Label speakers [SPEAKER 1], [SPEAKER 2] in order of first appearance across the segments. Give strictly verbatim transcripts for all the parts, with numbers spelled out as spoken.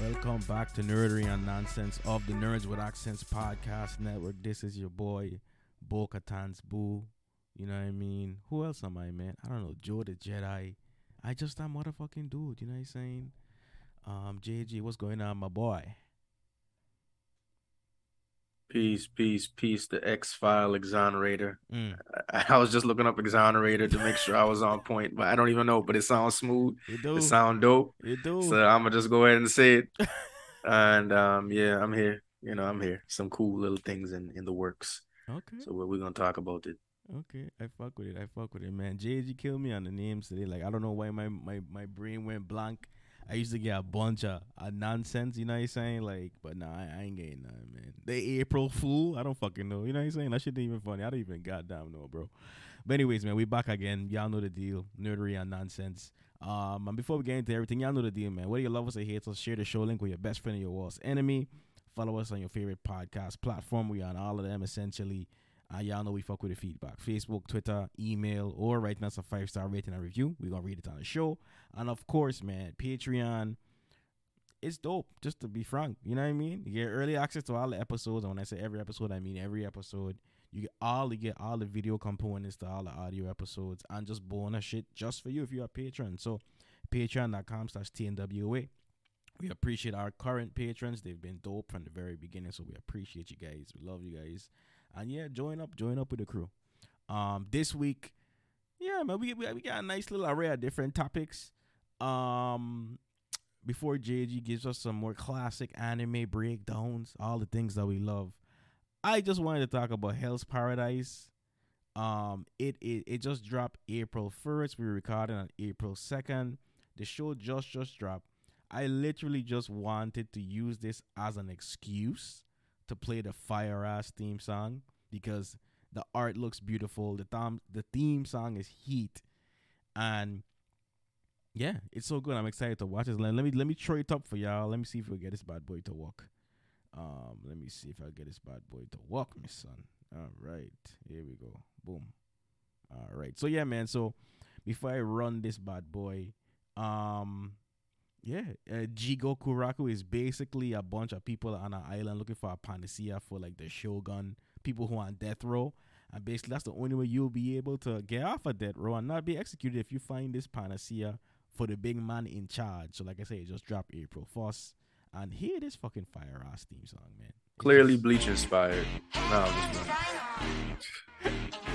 [SPEAKER 1] Welcome back to Nerdery and Nonsense of the Nerds with Accents Podcast Network. This is your boy, Bo-Katan's Boo. You know what I mean? Who else am I, man? I don't know. Joe the Jedi. I just that motherfucking dude. You know what I'm saying? Um, J G, what's going on, my boy?
[SPEAKER 2] Peace, peace, peace. The X-File Exonerator.
[SPEAKER 1] Mm.
[SPEAKER 2] I, I was just looking up Exonerator to make sure I was on point, but I don't even know. But it sounds smooth.
[SPEAKER 1] It do.
[SPEAKER 2] It sound dope.
[SPEAKER 1] It do.
[SPEAKER 2] So I'm gonna just go ahead and say it. And um, yeah, I'm here. You know, I'm here. Some cool little things in, in the works.
[SPEAKER 1] Okay.
[SPEAKER 2] So we're, we're gonna talk about it.
[SPEAKER 1] Okay, I fuck with it. I fuck with it, man. J G killed me on the names today. Like, I don't know why my, my, my brain went blank. I used to get a bunch of uh, nonsense, you know what I'm saying? Like, but nah, I, I ain't getting none, man. The April Fool, I don't fucking know. You know what I'm saying? That shit ain't even funny. I don't even goddamn know, bro. But anyways, man, we back again. Y'all know the deal. Nerdery and Nonsense. Um, and before we get into everything, y'all know the deal, man. Whether you love us or hate us, share the show link with your best friend or your worst enemy. Follow us on your favorite podcast platform. We on all of them, essentially. Uh, y'all know we fuck with the feedback. Facebook, Twitter, email, or writing us a five-star rating and review. We're going to read it on the show. And, of course, man, Patreon. It's dope, just to be frank. You know what I mean? You get early access to all the episodes. And when I say every episode, I mean every episode. You get all, you get all the video components to all the audio episodes. And just bonus shit just for you if you're a patron. So, patreon.com slash TNWA. We appreciate our current patrons. They've been dope from the very beginning. So, we appreciate you guys. We love you guys. And yeah, join up, join up with the crew. Um, this week, yeah, man, we, we we got a nice little array of different topics. Um, before J G gives us some more classic anime breakdowns, all the things that we love, I just wanted to talk about Hell's Paradise. Um, it it it just dropped April first. We were recording on April second. The show just just dropped. I literally just wanted to use this as an excuse to play the fire ass theme song because the art looks beautiful. The thom- the theme song is heat, and yeah, it's so good. I'm excited to watch this. Let me let me throw it up for y'all. Let me see if we get this bad boy to walk. Um, let me see if I get this bad boy to walk, my son. All right, here we go. Boom. All right. So yeah, man. So before I run this bad boy, um. Yeah, uh, Jigo Kuraku is basically a bunch of people on an island looking for a panacea for like the shogun, people who are on death row. And basically that's the only way you'll be able to get off of death row and not be executed if you find this panacea for the big man in charge. So like I say, it just dropped April first. And hear this fucking fire ass theme song, man. It's
[SPEAKER 2] Clearly
[SPEAKER 1] just...
[SPEAKER 2] Bleach inspired. No, just not.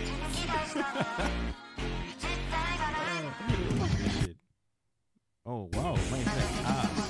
[SPEAKER 1] Oh, wow. My ass.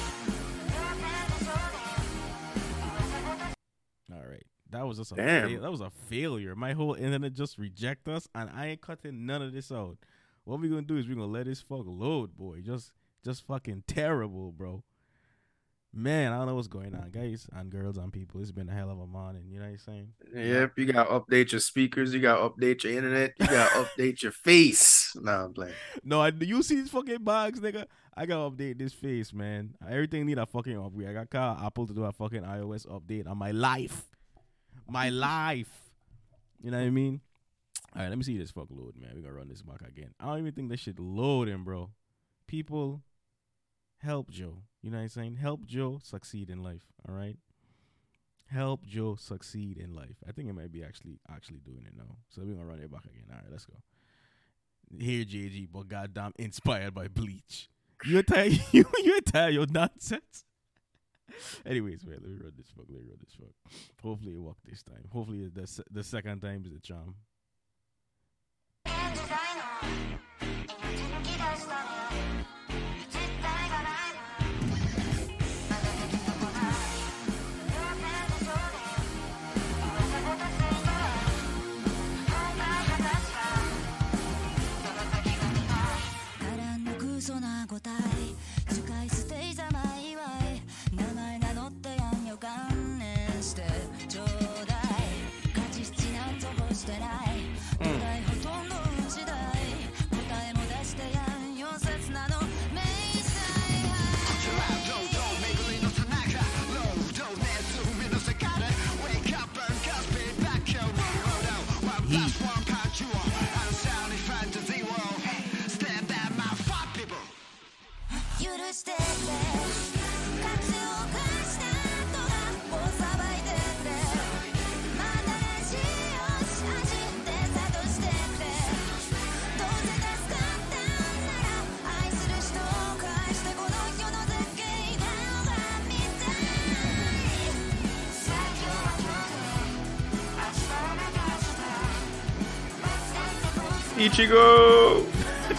[SPEAKER 1] All right. That was just a fail- that was a failure. My whole internet just reject us, and I ain't cutting none of this out. What we gonna do is we gonna let this fuck load, boy. Just, just fucking terrible, bro. Man, I don't know what's going on, guys and girls and people. It's been a hell of a morning. You know what I'm saying?
[SPEAKER 2] Yep, you gotta update your speakers. You gotta update your internet. You gotta update your face. Nah, I'm playing.
[SPEAKER 1] No, I, you see these fucking bugs, nigga? I gotta update this face, man. Everything need a fucking upgrade. I got called Apple to do a fucking iOS update on my life. My life. You know what I mean? All right, let me see this fuck load, man. We're gonna run this back again. I don't even think this shit loading, bro. People, help Joe. You know what I'm saying? Help Joe succeed in life, all right? Help Joe succeed in life. I think it might be actually actually doing it now. So we're going to run it back again. All right, let's go. Here, J G, but goddamn inspired by Bleach. You tired you you tired your nonsense? Anyways, man, let me run this fuck. Let me run this fuck. Hopefully it worked this time. Hopefully the, se- the second time is the charm.
[SPEAKER 2] Ichigo.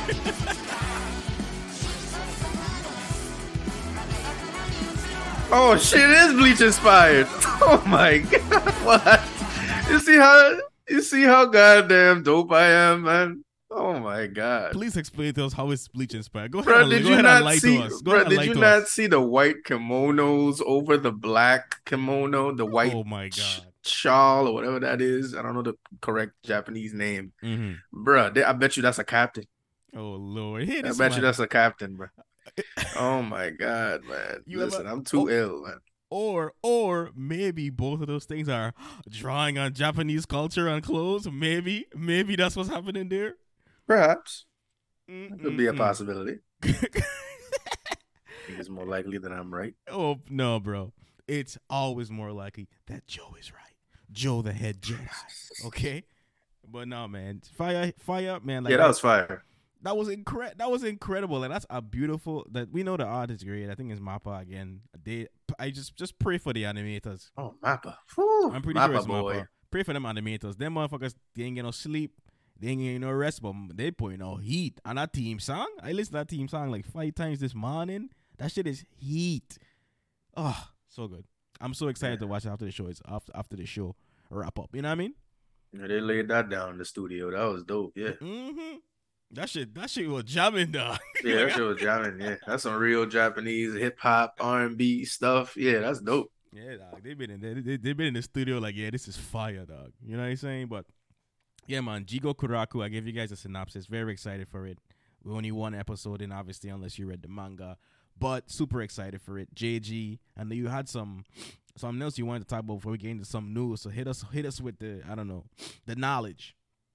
[SPEAKER 2] Oh shit! It is Bleach inspired. Oh my god! What? You see how you see how goddamn dope I am, man. Oh my god!
[SPEAKER 1] Please explain to us how it's Bleach inspired. Go ahead,
[SPEAKER 2] Bro,
[SPEAKER 1] and,
[SPEAKER 2] did
[SPEAKER 1] go
[SPEAKER 2] you
[SPEAKER 1] ahead and
[SPEAKER 2] not
[SPEAKER 1] lie
[SPEAKER 2] see?
[SPEAKER 1] to us. Go
[SPEAKER 2] Bro,
[SPEAKER 1] ahead and
[SPEAKER 2] did
[SPEAKER 1] lie
[SPEAKER 2] you
[SPEAKER 1] to
[SPEAKER 2] not
[SPEAKER 1] us.
[SPEAKER 2] see the white kimonos over the black kimono? The white
[SPEAKER 1] Oh my
[SPEAKER 2] sh-
[SPEAKER 1] god.
[SPEAKER 2] shawl or whatever that is. I don't know the correct Japanese name,
[SPEAKER 1] Mm-hmm.
[SPEAKER 2] bro. I bet you that's a captain.
[SPEAKER 1] Oh lord, hey,
[SPEAKER 2] I
[SPEAKER 1] this
[SPEAKER 2] bet
[SPEAKER 1] man.
[SPEAKER 2] you that's a captain, bro. Oh my god, man!
[SPEAKER 1] You
[SPEAKER 2] Listen,
[SPEAKER 1] ever-
[SPEAKER 2] I'm too
[SPEAKER 1] oh.
[SPEAKER 2] ill, man.
[SPEAKER 1] Or or maybe both of those things are drawing on Japanese culture and clothes. Maybe maybe that's what's happening there.
[SPEAKER 2] Perhaps
[SPEAKER 1] Mm-mm-mm.
[SPEAKER 2] that could be a possibility. I think it's more likely that I'm right.
[SPEAKER 1] Oh no, bro! It's always more likely that Joe is right. Joe, the head Jedi. Okay, but no, man, fire, fire, up, man. Like,
[SPEAKER 2] yeah, that was fire.
[SPEAKER 1] That was incredible. That was incredible. Like, that's a beautiful. That we know the art is great. I think it's Mappa again. They, I just just pray for the animators.
[SPEAKER 2] Oh, Mappa. Whew,
[SPEAKER 1] I'm pretty
[SPEAKER 2] Mappa
[SPEAKER 1] sure it's
[SPEAKER 2] boy.
[SPEAKER 1] Mappa. Pray for them animators. Them motherfuckers, they ain't get no sleep. They ain't get no rest, but they putting no heat on that team song. I listened to that team song like five times this morning. That shit is heat. Oh, so good. I'm so excited
[SPEAKER 2] Yeah.
[SPEAKER 1] to watch it after the show. It's after after the show wrap up. You know what I mean?
[SPEAKER 2] Yeah, they laid that down in the studio. That was dope. Yeah.
[SPEAKER 1] Mm-hmm. That shit, that shit was jamming, dog.
[SPEAKER 2] Yeah, that shit was jamming. Yeah, that's some real Japanese hip hop, R and B stuff. Yeah, that's dope.
[SPEAKER 1] Yeah, dog. They've been in there. They, they've been in the studio like, yeah, this is fire, dog. You know what I'm saying? But yeah, man, Jigo Kuraku. I gave you guys a synopsis. Very excited for it. We're only one episode in, obviously, unless you read the manga. But super excited for it. J G, and you had some something else you wanted to talk about before we get into some news. So hit us, hit us with the, I don't know, the knowledge.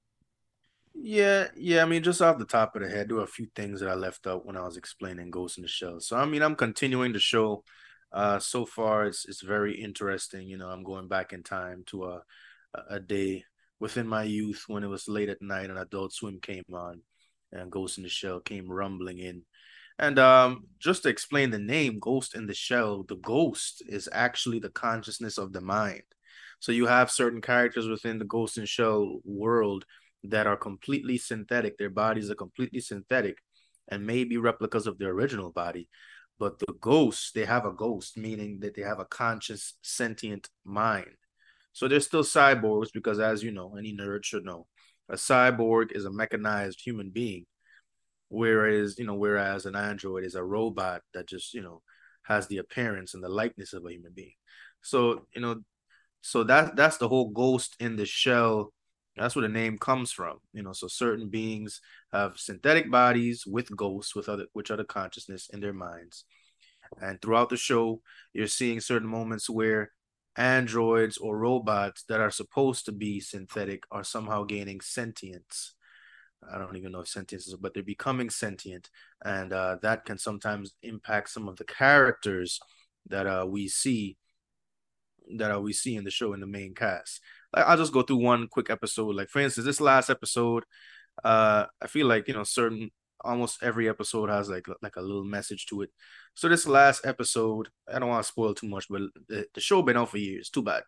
[SPEAKER 2] Yeah, yeah. I mean, just off the top of the head, there were a few things that I left out when I was explaining Ghost in the Shell. So, I mean, I'm continuing the show. Uh, so far, it's it's very interesting. You know, I'm going back in time to a a day within my youth when it was late at night and Adult Swim came on, and Ghost in the Shell came rumbling in. And um, just to explain the name, Ghost in the Shell, the ghost is actually the consciousness of the mind. So you have certain characters within the Ghost in the Shell world that are completely synthetic. Their bodies are completely synthetic and may be replicas of their original body. But the ghosts, they have a ghost, meaning that they have a conscious, sentient mind. So they're still cyborgs because, as you know, any nerd should know, a cyborg is a mechanized human being. Whereas, you know, whereas an android is a robot that just, you know, has the appearance and the likeness of a human being. So, you know, so that that's the whole Ghost in the Shell. That's where the name comes from. You know, so certain beings have synthetic bodies with ghosts, with other which other consciousness in their minds. And throughout the show, you're seeing certain moments where androids or robots that are supposed to be synthetic are somehow gaining sentience. I don't even know if sentience is, but they're becoming sentient, and uh, that can sometimes impact some of the characters that uh, we see that uh, we see in the show in the main cast. Like, I'll just go through one quick episode. Like, for instance, this last episode, uh, I feel like, you know, certain almost every episode has like like a little message to it. So this last episode, I don't want to spoil too much, but the, the show been out for years. Too bad.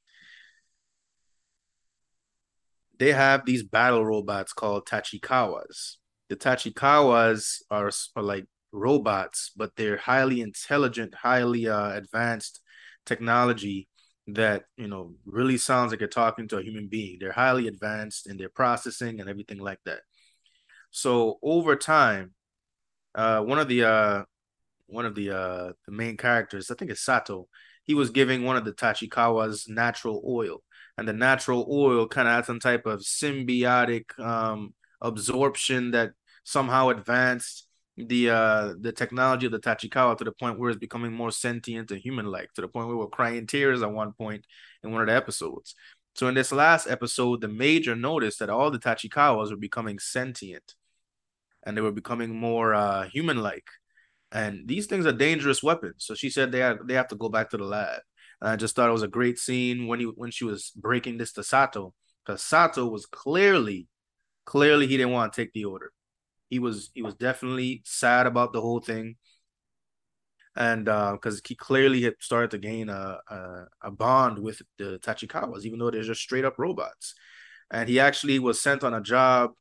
[SPEAKER 2] They have these battle robots called Tachikawas. The Tachikawas are, are like robots, but they're highly intelligent, highly uh, advanced technology that, you know, really sounds like you're talking to a human being. They're highly advanced in their processing and everything like that. So over time, uh, one of the uh, one of the uh, the main characters, I think it's Sato, he was giving one of the Tachikawas natural oil, and the natural oil kind of had some type of symbiotic um, absorption that somehow advanced the uh, the technology of the Tachikawa to the point where it's becoming more sentient and human-like, to the point where we're crying tears at one point in one of the episodes. So in this last episode, the Major noticed that all the Tachikawas were becoming sentient, and they were becoming more uh, human-like. And these things are dangerous weapons. So she said they have, they have to go back to the lab. And I just thought it was a great scene when he when she was breaking this to Sato, because Sato was clearly, clearly he didn't want to take the order. He was he was definitely sad about the whole thing, and because uh, he clearly had started to gain a, a a bond with the Tachikawas, even though they're just straight up robots. And he actually was sent on a job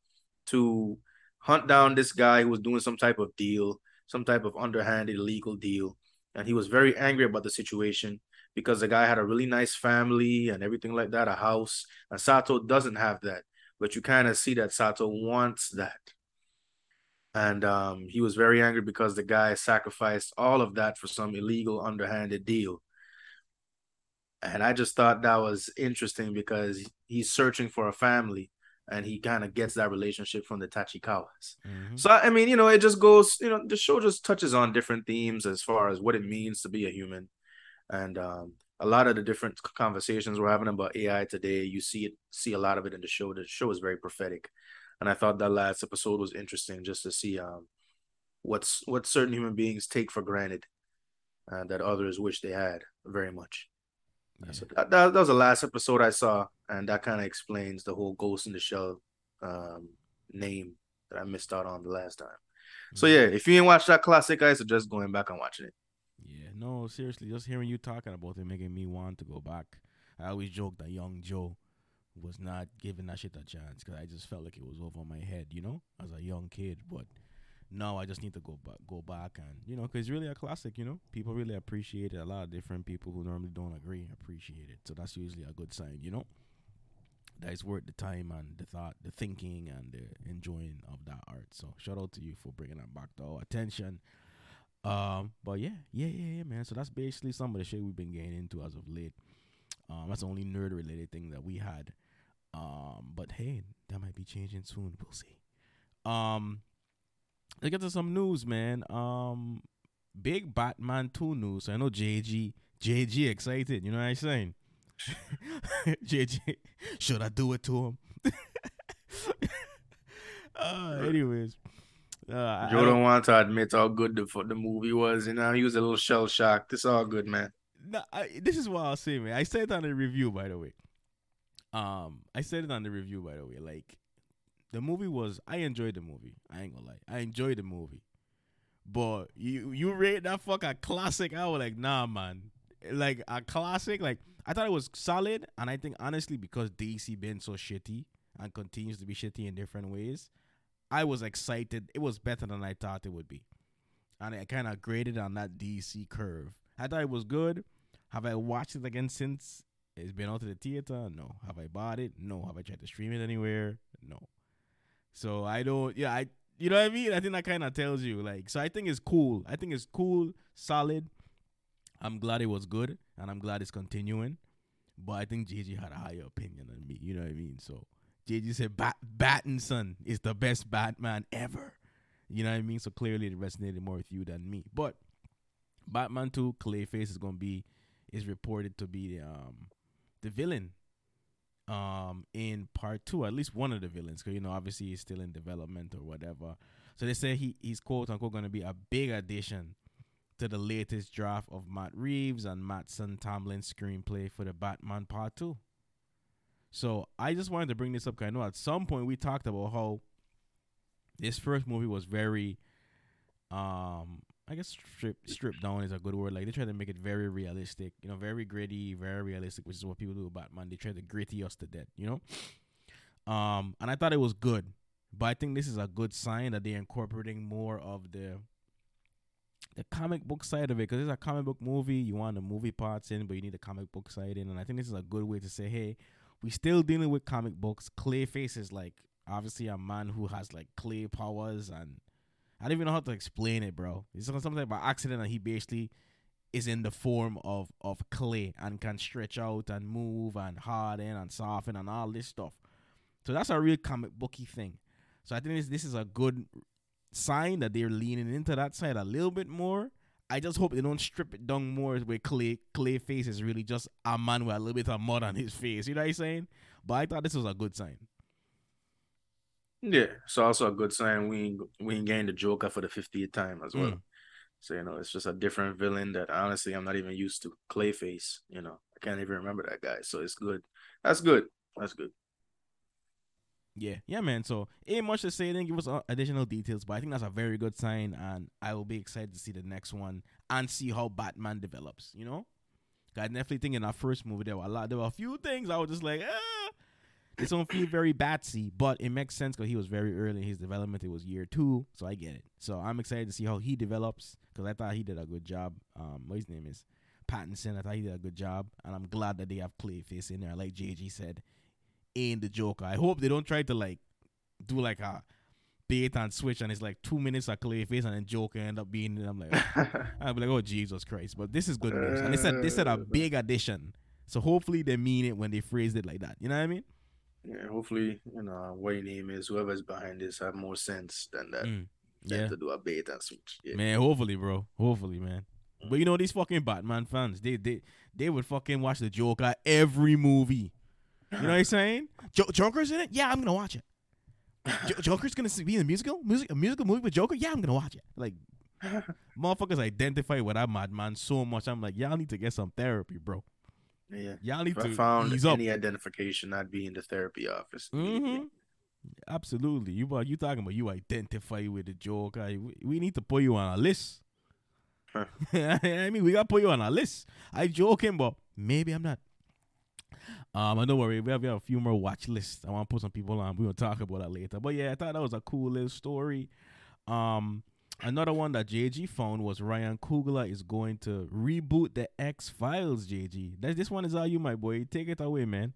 [SPEAKER 2] to hunt down this guy who was doing some type of deal, some type of underhanded illegal deal. And he was very angry about the situation because the guy had a really nice family and everything like that, a house. And Sato doesn't have that. But you kind of see that Sato wants that. And um, he was very angry because the guy sacrificed all of that for some illegal underhanded deal. And I just thought that was interesting because he's searching for a family and he kind of gets that relationship from the Tachikawas.
[SPEAKER 1] Mm-hmm.
[SPEAKER 2] So, I mean, you know, it just goes, you know, the show just touches on different themes as far as what it means to be a human. And um, a lot of the different conversations we're having about A I today, you see it, see a lot of it in the show. The show is very prophetic. And I thought that last episode was interesting just to see um, what's what certain human beings take for granted uh, that others wish they had very much.
[SPEAKER 1] Yeah.
[SPEAKER 2] So that, that, that was the last episode I saw, and that kind of explains the whole Ghost in the Shell um, name that I missed out on the last time. Mm-hmm. So yeah, if you ain't watched that classic, I suggest going back and watching it.
[SPEAKER 1] Yeah, no, seriously, just hearing you talking about it making me want to go back. I always joke that young Joe was not giving that shit a chance because I just felt like it was over my head, you know, as a young kid. But now I just need to go back, go back, and you know, because it's really a classic. You know, people really appreciate it. A lot of different people who normally don't agree appreciate it. So that's usually a good sign, you know. That it's worth the time and the thought, the thinking, and the enjoying of that art. So shout out to you for bringing that back to our attention. Um, but yeah, yeah, yeah, yeah, man. So that's basically some of the shit we've been getting into as of late. Um, that's the only nerd related thing that we had. Um, but hey, that might be changing soon. We'll see. Um, let's get to some news, man. Um, big Batman two news. So I know J G, J G excited. You know what I'm saying? J G, should I do it to him? uh, anyways.
[SPEAKER 2] Uh, Joe don't, don't want to admit how good the the movie was, you know. He was a little shell shocked. It's all good, man.
[SPEAKER 1] No, I, this is what I'll say, man. I said it on the review, by the way. Um, I said it on the review, by the way. Like, the movie was. I enjoyed the movie. I ain't gonna lie. I enjoyed the movie, but you you rate that fuck a classic. I was like, nah, man. Like a classic. Like I thought it was solid, and I think honestly because D C been so shitty and continues to be shitty in different ways. I was excited. It was better than I thought it would be. And I kind of graded on that D C curve. I thought it was good. Have I watched it again since it's been out to the theater? No. Have I bought it? No. Have I tried to stream it anywhere? No. So I don't, yeah, I, you know what I mean? I think that kind of tells you, like, so I think it's cool. I think it's cool, solid. I'm glad it was good, and I'm glad it's continuing. But I think J J had a higher opinion than me. You know what I mean? So. J J said Bat- Battinson is the best Batman ever. You know what I mean? So clearly it resonated more with you than me. But Batman two, Clayface is gonna be is reported to be the um the villain um in part two, at least one of the villains, because you know obviously he's still in development or whatever. So they say he he's quote unquote gonna be a big addition to the latest draft of Matt Reeves and Matt Son Tomlin's screenplay for the Batman part two. So I just wanted to bring this up because I know at some point we talked about how this first movie was very, um, I guess stripped stripped down is a good word. Like they tried to make it very realistic, you know, very gritty, very realistic, which is what people do with Batman. They try to gritty us to death, you know. Um, and I thought it was good, but I think this is a good sign that they're incorporating more of the the comic book side of it, because it's a comic book movie. You want the movie parts in, but you need the comic book side in, and I think this is a good way to say, hey. We still dealing with comic books. Clayface is like obviously a man who has like clay powers, and I don't even know how to explain it, bro. It's something by accident that he basically is in the form of of clay and can stretch out and move and harden and soften and all this stuff. So that's a real comic booky thing. So I think this this is a good sign that they're leaning into that side a little bit more. I just hope they don't strip it down more where Clay Clayface is really just a man with a little bit of mud on his face. You know what I'm saying? But I thought this was a good sign.
[SPEAKER 2] Yeah, it's also a good sign we ain't, we ain't getting the Joker for the fiftieth time as well. Mm. So, you know, it's just a different villain that honestly I'm not even used to. Clayface, you know. I can't even remember that guy. So it's good. That's good. That's good.
[SPEAKER 1] Yeah, yeah, man. So ain't much to say. They didn't give us uh, additional details, but I think that's a very good sign, and I will be excited to see the next one and see how Batman develops. You know, I definitely think in our first movie there were a lot. There were a few things I was just like, ah. It don't feel very batsy, but it makes sense because he was very early in his development. It was year two, so I get it. So I'm excited to see how he develops because I thought he did a good job. Um, what his name is? Pattinson. I thought he did a good job, and I'm glad that they have Clayface in there. Like J G said, in the Joker. I hope they don't try to like do like a bait and switch, and it's like two minutes of Clayface, and then Joker end up being. I'm like, I'm like, oh Jesus Christ! But this is good news, and they said they said a big addition. So hopefully they mean it when they phrased it like that. You know what I mean?
[SPEAKER 2] Yeah. Hopefully, you know, what your name is, whoever's behind this, have more sense than that.
[SPEAKER 1] Mm,
[SPEAKER 2] than
[SPEAKER 1] yeah,
[SPEAKER 2] to do a bait and switch. Yeah.
[SPEAKER 1] man. Hopefully, bro. Hopefully, man. But you know these fucking Batman fans, they they they would fucking watch the Joker every movie. You know what I'm saying? Jo- Joker's in it? Yeah, I'm gonna watch it. Jo- Joker's gonna be in a musical, music, a musical movie with Joker? Yeah, I'm gonna watch it. Like, motherfuckers identify with that madman so much. I'm like, y'all need to get some therapy, bro.
[SPEAKER 2] Yeah,
[SPEAKER 1] y'all need
[SPEAKER 2] if
[SPEAKER 1] to
[SPEAKER 2] I found
[SPEAKER 1] ease up.
[SPEAKER 2] any identification, I'd be in the therapy office.
[SPEAKER 1] Mm-hmm. Absolutely. You you talking about you identify with the Joker? We, we need to put you on a list.
[SPEAKER 2] Huh.
[SPEAKER 1] I mean, we gotta put you on a list. I joking, but maybe I'm not. Um, and don't worry, we have, we have a few more watch lists. I want to put some people on. We're gonna talk about that later. But yeah, I thought that was a cool little story. Um, another one that J G found was Ryan Coogler is going to reboot the X Files. J G, that this one is all you, my boy. Take it away, man.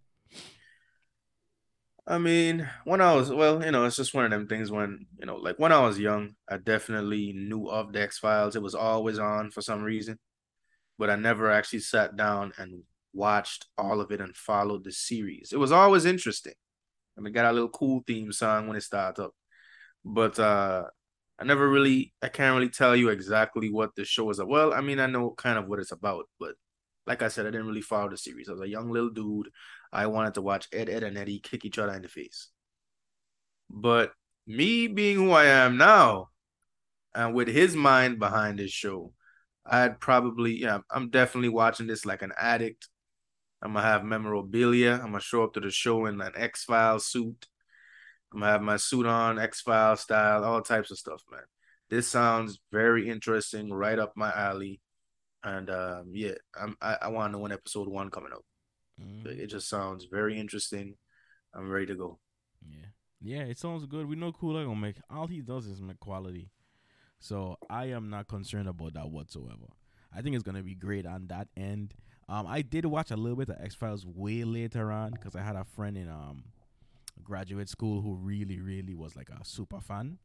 [SPEAKER 2] I mean, when I was, well, you know, it's just one of them things when, you know, like when I was young, I definitely knew of the X-Files. It was always on for some reason, but I never actually sat down and watched all of it and followed the series. It was always interesting. I mean, got a little cool theme song when it started up, but uh I never really, I can't really tell you exactly what the show is about. Well, I mean, I know kind of what it's about, but like I said, I didn't really follow the series. I was a young little dude. I wanted to watch Ed, Ed, and Eddie kick each other in the face. But me being who I am now, and with his mind behind this show, I'd probably, yeah, I'm definitely watching this like an addict. I'm gonna have memorabilia. I'm gonna show up to the show in an X-Files suit. I'm gonna have my suit on, X-Files style, all types of stuff, man. This sounds very interesting, right up my alley. And um, yeah, I'm, I, I want to know when episode one coming out.
[SPEAKER 1] Mm.
[SPEAKER 2] It just sounds very interesting. I'm ready to go.
[SPEAKER 1] Yeah, yeah, it sounds good. We know Cooler gonna make all he does is make quality, so I am not concerned about that whatsoever. I think it's gonna be great on that end. Um, I did watch a little bit of X Files way later on because I had a friend in um graduate school who really, really was like a super fan.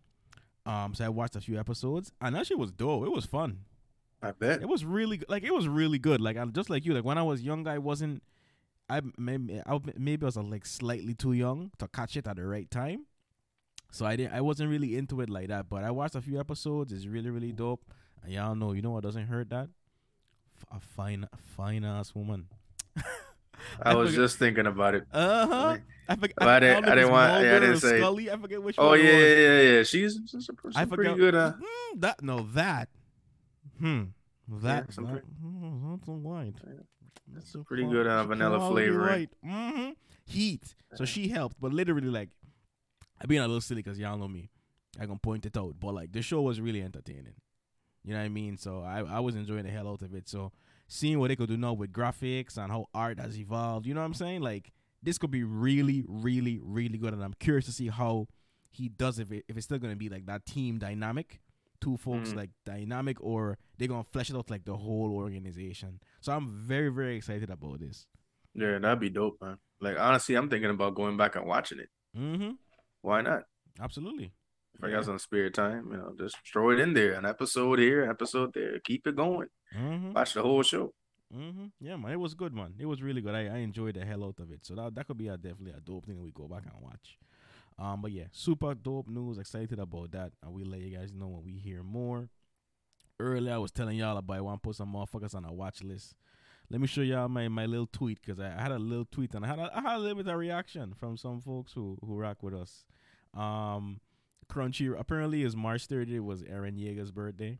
[SPEAKER 1] Um, so I watched a few episodes, and that shit was dope. It was fun.
[SPEAKER 2] I bet.
[SPEAKER 1] It was really like it was really good. Like I'm just like you. Like when I was young, I wasn't. I maybe I, maybe I was uh, like slightly too young to catch it at the right time, so I didn't. I wasn't really into it like that. But I watched a few episodes. It's really really dope. And y'all know, you know what doesn't hurt that? F- a fine fine ass woman.
[SPEAKER 2] I, I was forget. just thinking about it.
[SPEAKER 1] Uh huh. I, forget,
[SPEAKER 2] I, I, didn't. I didn't want. Yeah, I didn't say.
[SPEAKER 1] Scully. I forget which
[SPEAKER 2] oh,
[SPEAKER 1] one.
[SPEAKER 2] Oh yeah, yeah, yeah, yeah. She's, she's, a, she's
[SPEAKER 1] I
[SPEAKER 2] pretty
[SPEAKER 1] forget,
[SPEAKER 2] good. Uh,
[SPEAKER 1] mm, that no that. Hmm. That
[SPEAKER 2] yeah,
[SPEAKER 1] that, mm, that's a white.
[SPEAKER 2] Yeah.
[SPEAKER 1] That's
[SPEAKER 2] a pretty good uh, vanilla flavor.
[SPEAKER 1] Right. Mm-hmm. Heat. So she helped, but literally, like, I being a little silly because y'all know me. I gonna point it out, but like the show was really entertaining. You know what I mean? So I I was enjoying the hell out of it. So seeing what they could do now with graphics and how art has evolved, you know what I'm saying? Like this could be really, really, really good, and I'm curious to see how he does if it if it's still gonna be like that team dynamic. Two folks mm. like dynamic, or they're gonna flesh it out like the whole organization. So I'm very, very excited about this.
[SPEAKER 2] Yeah, that'd be dope, man. Like honestly, I'm thinking about going back and watching it.
[SPEAKER 1] Mm-hmm.
[SPEAKER 2] Why not?
[SPEAKER 1] Absolutely.
[SPEAKER 2] If yeah. I got some spare time, you know, just throw it in there. An episode here, an episode there. Keep it going.
[SPEAKER 1] Mm-hmm.
[SPEAKER 2] Watch the whole show.
[SPEAKER 1] Mm-hmm. Yeah, man, it was good, man. It was really good. I, I enjoyed the hell out of it. So that that could be a, definitely a dope thing that we go back and watch. Um, but yeah, super dope news. Excited about that, and we'll let you guys know when we hear more. Earlier, I was telling y'all about I want to put some motherfuckers on a watch list. Let me show y'all my, my little tweet because I, I had a little tweet and I had a, I had a little bit of reaction from some folks who who rock with us. Um, Crunchy apparently is March thirtieth. It was Eren Yeager's birthday,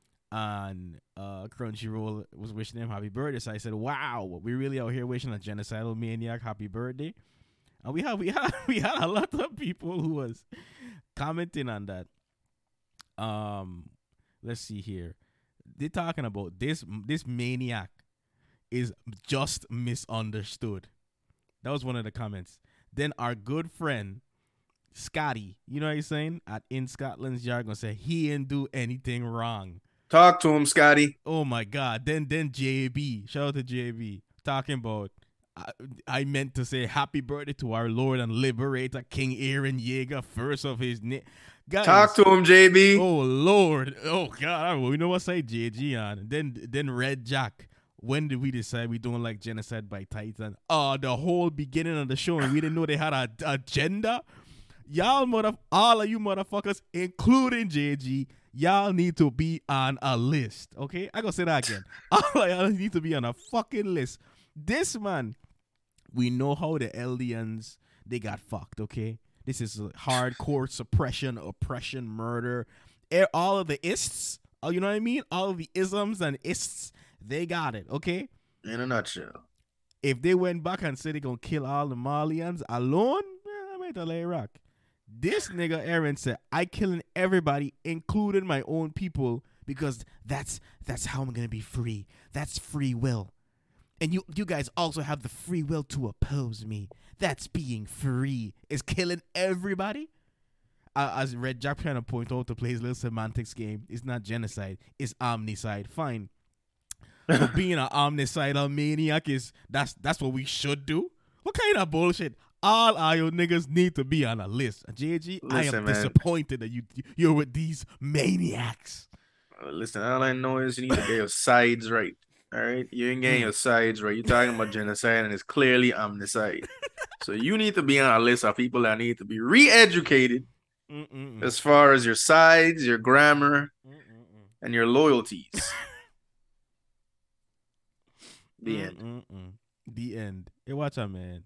[SPEAKER 1] and uh, Crunchyroll was wishing him happy birthday. So I said, "Wow, we really out here wishing a genocidal maniac happy birthday." And we had we had we had a lot of people who was commenting on that. Um, let's see here. They're talking about this this maniac is just misunderstood. That was one of the comments. then our good friend Scotty, you know what he's saying? At in Scotland's Yard gonna say he didn't do anything wrong.
[SPEAKER 2] Talk to him, Scotty.
[SPEAKER 1] Oh my God. Then then J B. Shout out to J B. Talking about I, I meant to say happy birthday to our Lord and Liberator King Aaron Yeager, first of his name.
[SPEAKER 2] Talk to him, J B.
[SPEAKER 1] Oh Lord. Oh God. We know what say J G on. Then then Red Jack. When did we decide we doing like Genocide by Titan? Uh the whole beginning of the show, and we didn't know they had a agenda. Y'all mother, all of you motherfuckers, including J G, y'all need to be on a list. Okay, I gonna say that again. All of y'all need to be on a fucking list. This man, we know how the Eldians they got fucked. Okay, this is hardcore suppression, oppression, murder. All of the ists, oh, you know what I mean? All of the isms and ists. They got it, okay?
[SPEAKER 2] In a nutshell.
[SPEAKER 1] If they went back and said they gonna kill all the Malians alone, eh, I might tell Iraq. This nigga Aaron said, I killing everybody, including my own people, because that's that's how I'm gonna be free. That's free will. And you you guys also have the free will to oppose me. That's being free. Is killing everybody? Uh, as Red Jack trying to point out to play his little semantics game, it's not genocide, it's omnicide. Fine. So being an omnicidal maniac is that's that's what we should do. What kind of bullshit? All I O niggas need to be on a list. J G, Listen, I am man. disappointed that you you're with these maniacs.
[SPEAKER 2] Uh, listen, all I know is you need to get your sides right. All right, you ain't getting your sides right. You're talking about genocide, and it's clearly omnicide. So you need to be on a list of people that need to be re-educated Mm-mm-mm. as far as your sides, your grammar, Mm-mm-mm. and your loyalties. The Mm-mm-mm.
[SPEAKER 1] end. The end. Hey, watch out, man.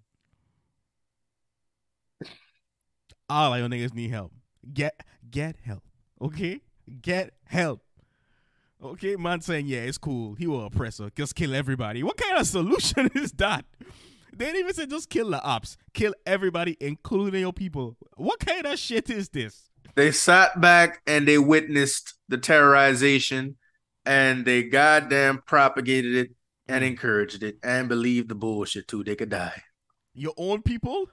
[SPEAKER 1] All your niggas need help. Get get help. Okay? Get help. Okay? Man saying, yeah, it's cool. He will oppressor. Just kill everybody. What kind of solution is that? They didn't even say just kill the ops. Kill everybody, including your people. What kind of shit is this?
[SPEAKER 2] They sat back and they witnessed the terrorization, and they goddamn propagated it and encouraged it and believed the bullshit too. They could die.
[SPEAKER 1] Your own people?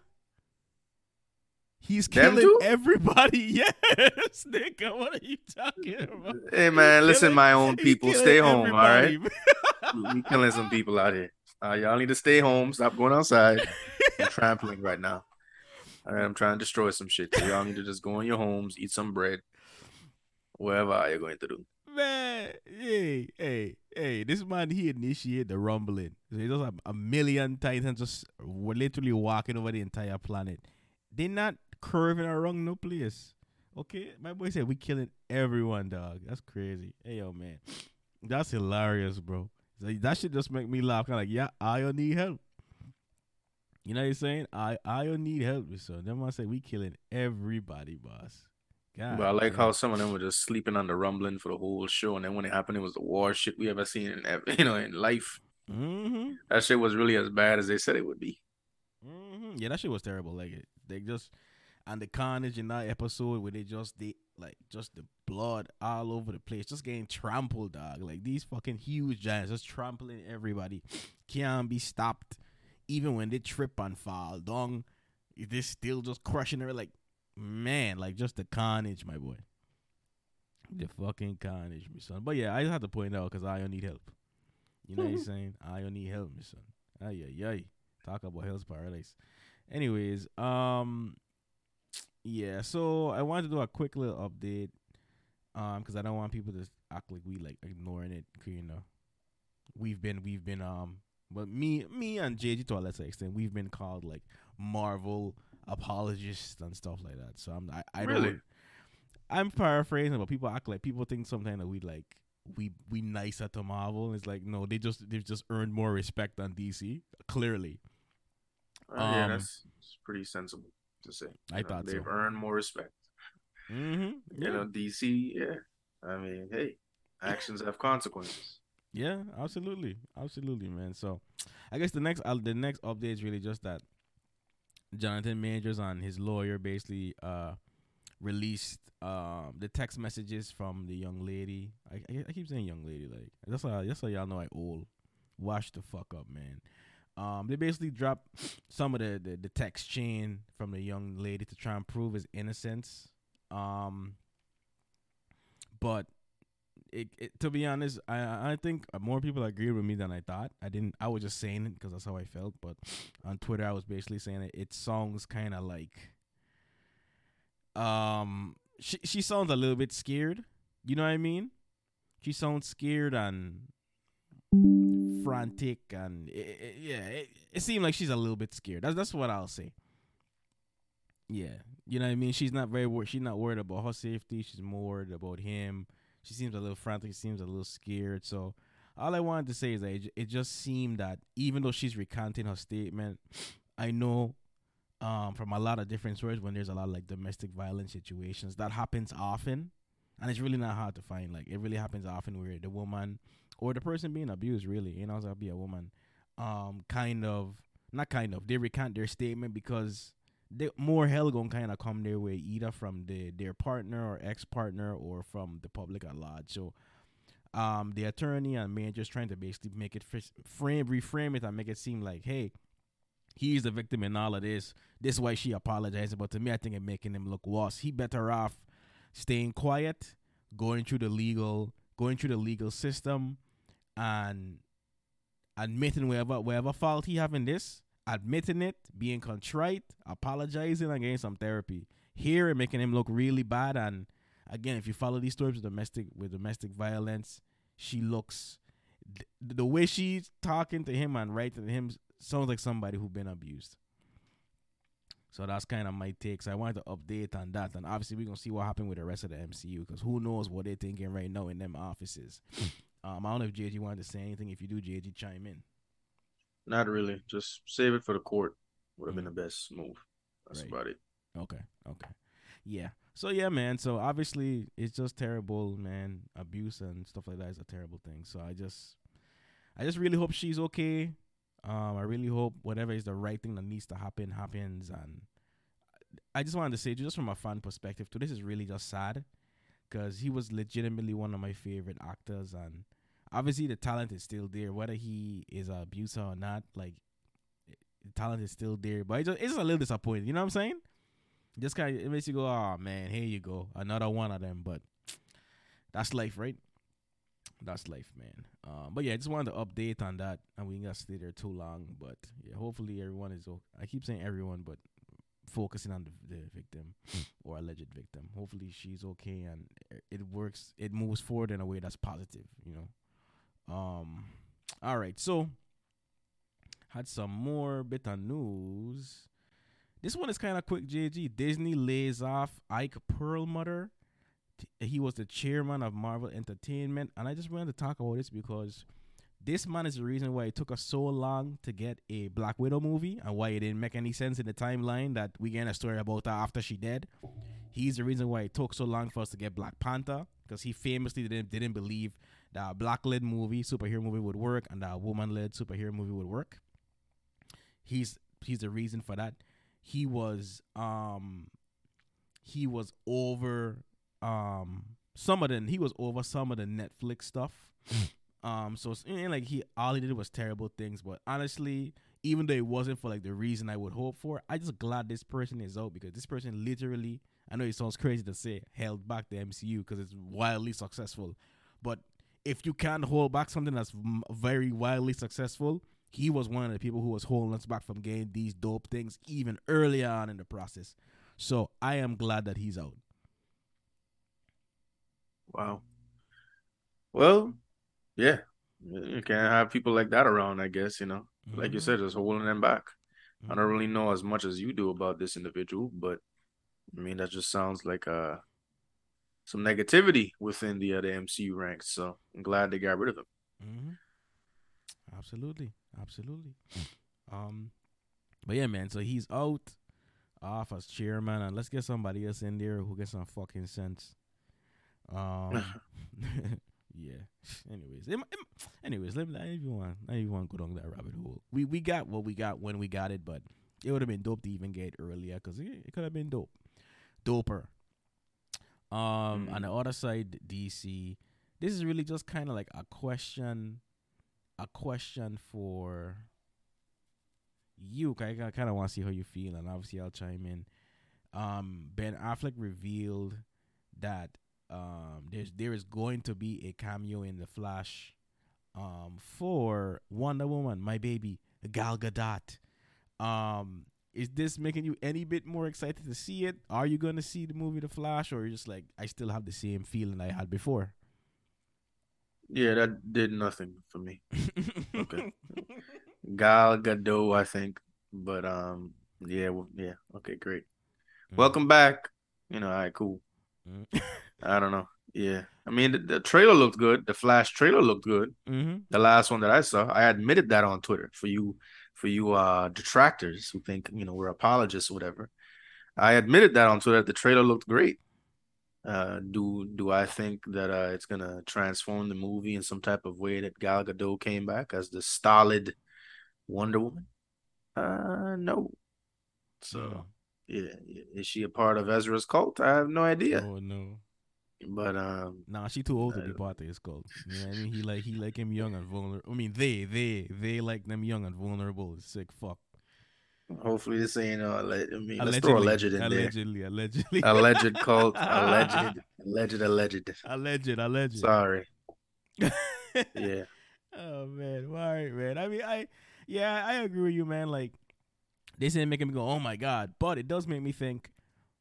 [SPEAKER 1] He's Them killing too? everybody. Yes, nigga. What are you talking about?
[SPEAKER 2] Hey, man, he's listen, killing, my own people. Stay home, everybody. All right? We killing some people out here. Uh, y'all need to stay home. Stop going outside. I'm trampling right now. All right, I'm trying to destroy some shit. So y'all need to just go in your homes, eat some bread, whatever you're going to do.
[SPEAKER 1] Man, hey, hey, hey, this man, he initiated the rumbling. There's just a, a million titans just were literally walking over the entire planet. They're not curving around no place. Okay? My boy said we killing everyone, dog. That's crazy. Hey, yo, man. That's hilarious, bro. That should just make me laugh. Kind of like, yeah, I don't need help. You know what you're saying? I, I don't need help. So them I say we killing everybody, boss. God,
[SPEAKER 2] but I like man. how some of them were just sleeping on the rumbling for the whole show, and then when it happened, it was the worst shit we ever seen in ever, you know in life.
[SPEAKER 1] Mm-hmm.
[SPEAKER 2] That shit was really as bad as they said it would be.
[SPEAKER 1] Mm-hmm. Yeah, that shit was terrible. Like it, they just and the carnage in that episode where they just they like just the blood all over the place, just getting trampled, dog. Like these fucking huge giants just trampling everybody, can't be stopped. Even when they trip and fall down, they're still just crushing her. Like. Man, like just the carnage, my boy. The fucking carnage, my son. But yeah, I just have to point out because I don't need help. You know what I'm saying? I don't need help, my son. Ay, ay, ay. Talk about Hell's Paradise. Anyways, um, yeah, so I wanted to do a quick little update um, because I don't want people to act like we like ignoring it, you know. We've been, we've been, um, but me, me and J G to a lesser extent, we've been called like Marvel apologists and stuff like that. So I'm I, I
[SPEAKER 2] really
[SPEAKER 1] don't I'm paraphrasing, but people act like people think sometimes that we like we we nicer to Marvel. And it's like no, they just they've just earned more respect than D C. Clearly.
[SPEAKER 2] Uh, um, yeah, that's, that's pretty sensible to say.
[SPEAKER 1] I
[SPEAKER 2] you know,
[SPEAKER 1] thought
[SPEAKER 2] they've
[SPEAKER 1] so. earned
[SPEAKER 2] more respect.
[SPEAKER 1] Mm-hmm. Yeah.
[SPEAKER 2] You know, D C, yeah. I mean, hey, actions have consequences.
[SPEAKER 1] Yeah, absolutely, absolutely, man. So, I guess the next uh, the next update is really just that Jonathan Majors and his lawyer basically uh, released um, the text messages from the young lady. I, I, I keep saying young lady, like that's how that's how y'all know I old. Wash the fuck up, man. Um, they basically dropped some of the, the, the text chain from the young lady to try and prove his innocence. Um, but it, it, to be honest, I I think more people agreed with me than I thought. I didn't. I was just saying it because that's how I felt. But on Twitter, I was basically saying it. It sounds kind of like, um, she she sounds a little bit scared. You know what I mean? She sounds scared and frantic, and it, it, yeah, it, it seemed like she's a little bit scared. That's that's what I'll say. Yeah, you know what I mean. She's not very worried. She's not worried about her safety. She's more worried about him. She seems a little frantic. She seems a little scared. So all I wanted to say is that it, it just seemed that even though she's recanting her statement, I know um, from a lot of different sources when there's a lot of like domestic violence situations that happens often, and it's really not hard to find. Like it really happens often where the woman or the person being abused, really, you know, it's be a woman, um, kind of not kind of they recant their statement because they, more hell gonna kind of come their way either from the their partner or ex partner or from the public at large. So, um, the attorney and man just trying to basically make it f- frame reframe it and make it seem like, hey, he's the victim in all of this. This is why she apologized. But to me, I think it making him look worse. He better off staying quiet, going through the legal, going through the legal system, and admitting wherever wherever fault he have in this, admitting it, being contrite, apologizing, and getting some therapy. Here, it making him look really bad. And again, if you follow these stories with domestic with domestic violence, she looks th- the way she's talking to him and writing to him sounds like somebody who been abused. So that's kind of my take. So I wanted to update on that, and obviously we're gonna see what happened with the rest of the M C U because who knows what they're thinking right now in them offices. um, I don't know if J G wanted to say anything. If you do, J G, chime in.
[SPEAKER 2] Not really. Just save it for the court. Would have mm. been the best move. That's right. About it.
[SPEAKER 1] Okay. Okay. Yeah. So yeah, man. So obviously it's just terrible, man. Abuse and stuff like that is a terrible thing. So I just, I just really hope she's okay. Um, I really hope whatever is the right thing that needs to happen happens. And I just wanted to say, just from a fan perspective, too, this is really just sad because he was legitimately one of my favorite actors, and obviously the talent is still there, whether he is an abuser or not. Like the talent is still there, but it's just, it's just a little disappointing. You know what I'm saying? Just kind of it makes you go, oh man, here you go, another one of them. But that's life, right? That's life, man. Um, but yeah, I just wanted to update on that, and we ain't got to stay there too long. But yeah, hopefully everyone is okay. I keep saying everyone, but focusing on the, the victim or alleged victim. Hopefully she's okay and it works. It moves forward in a way that's positive, you know. Um, all right, so had some more bit of news. This one is kind of quick, J G. Disney lays off Ike Perlmutter. He was the chairman of Marvel Entertainment, and I just wanted to talk about this because this man is the reason why it took us so long to get a Black Widow movie and why it didn't make any sense in the timeline that we get a story about her after she dead. He's the reason why it took so long for us to get Black Panther because he famously didn't didn't believe that a black-led movie, superhero movie would work and that a woman-led superhero movie would work. He's he's the reason for that. He was um he was over um some of the he was over some of the Netflix stuff. um so it's, you know, like he all he did was terrible things, but honestly, even though it wasn't for like the reason I would hope for, I just glad this person is out because this person literally, I know it sounds crazy to say, held back the M C U because it's wildly successful, but if you can't hold back something that's m- very wildly successful, he was one of the people who was holding us back from getting these dope things even earlier on in the process. So I am glad that he's out.
[SPEAKER 2] Wow. Well, yeah. You can't have people like that around, I guess, you know. Mm-hmm. Like you said, just holding them back. Mm-hmm. I don't really know as much as you do about this individual, but I mean, that just sounds like uh, some negativity within the, uh, the M C U ranks. So I'm glad they got rid of him.
[SPEAKER 1] Mm-hmm. Absolutely. Absolutely. um, But yeah, man, so he's out off as chairman, and let's get somebody else in there who gets some fucking sense. Um, yeah. Anyways, it, it, anyways, let me. I even want. I even want to go down that rabbit hole. We we got what we got when we got it, but it would have been dope to even get it earlier because it, it could have been dope, doper. Um, mm. On the other side, D C. This is really just kind of like a question, a question for you, I, I kind of want to see how you feel, and obviously I'll chime in. Um, Ben Affleck revealed that um, there's there is going to be a cameo in the Flash, um, for Wonder Woman, my baby Gal Gadot. Um, is this making you any bit more excited to see it? Are you going to see the movie The Flash, or are you just like, I still have the same feeling I had before?
[SPEAKER 2] Yeah, that did nothing for me. Okay. Gal Gadot, I think. But um, yeah, well, yeah. Okay, great.
[SPEAKER 1] Mm.
[SPEAKER 2] Welcome back. You know, all right, cool.
[SPEAKER 1] Mm.
[SPEAKER 2] I don't know. Yeah. I mean, the, the trailer looked good. The Flash trailer looked good.
[SPEAKER 1] Mm-hmm.
[SPEAKER 2] The last one that I saw, I admitted that on Twitter for you, for you uh detractors who think, you know, we're apologists or whatever. I admitted that on Twitter. The trailer looked great. Uh, do do I think that uh, it's gonna transform the movie in some type of way that Gal Gadot came back as the stolid Wonder Woman? Uh, no.
[SPEAKER 1] Mm.
[SPEAKER 2] So, yeah, is she a part of Ezra's cult? I have no idea.
[SPEAKER 1] Oh no.
[SPEAKER 2] But um,
[SPEAKER 1] Nah, she too old to be
[SPEAKER 2] uh,
[SPEAKER 1] part of his cult. You know what I mean? He like he like him young and vulnerable. I mean, they they they like them young and vulnerable. Sick fuck.
[SPEAKER 2] hopefully this ain't uh, I mean, let's throw
[SPEAKER 1] Allegedly,
[SPEAKER 2] alleged in there.
[SPEAKER 1] allegedly, allegedly,
[SPEAKER 2] Alleged cult, alleged, alleged, alleged.
[SPEAKER 1] alleged, alleged.
[SPEAKER 2] Sorry. Yeah.
[SPEAKER 1] Oh man, all right, man. I mean, I yeah, I agree with you, man. Like, this ain't making me go, oh my god, but it does make me think.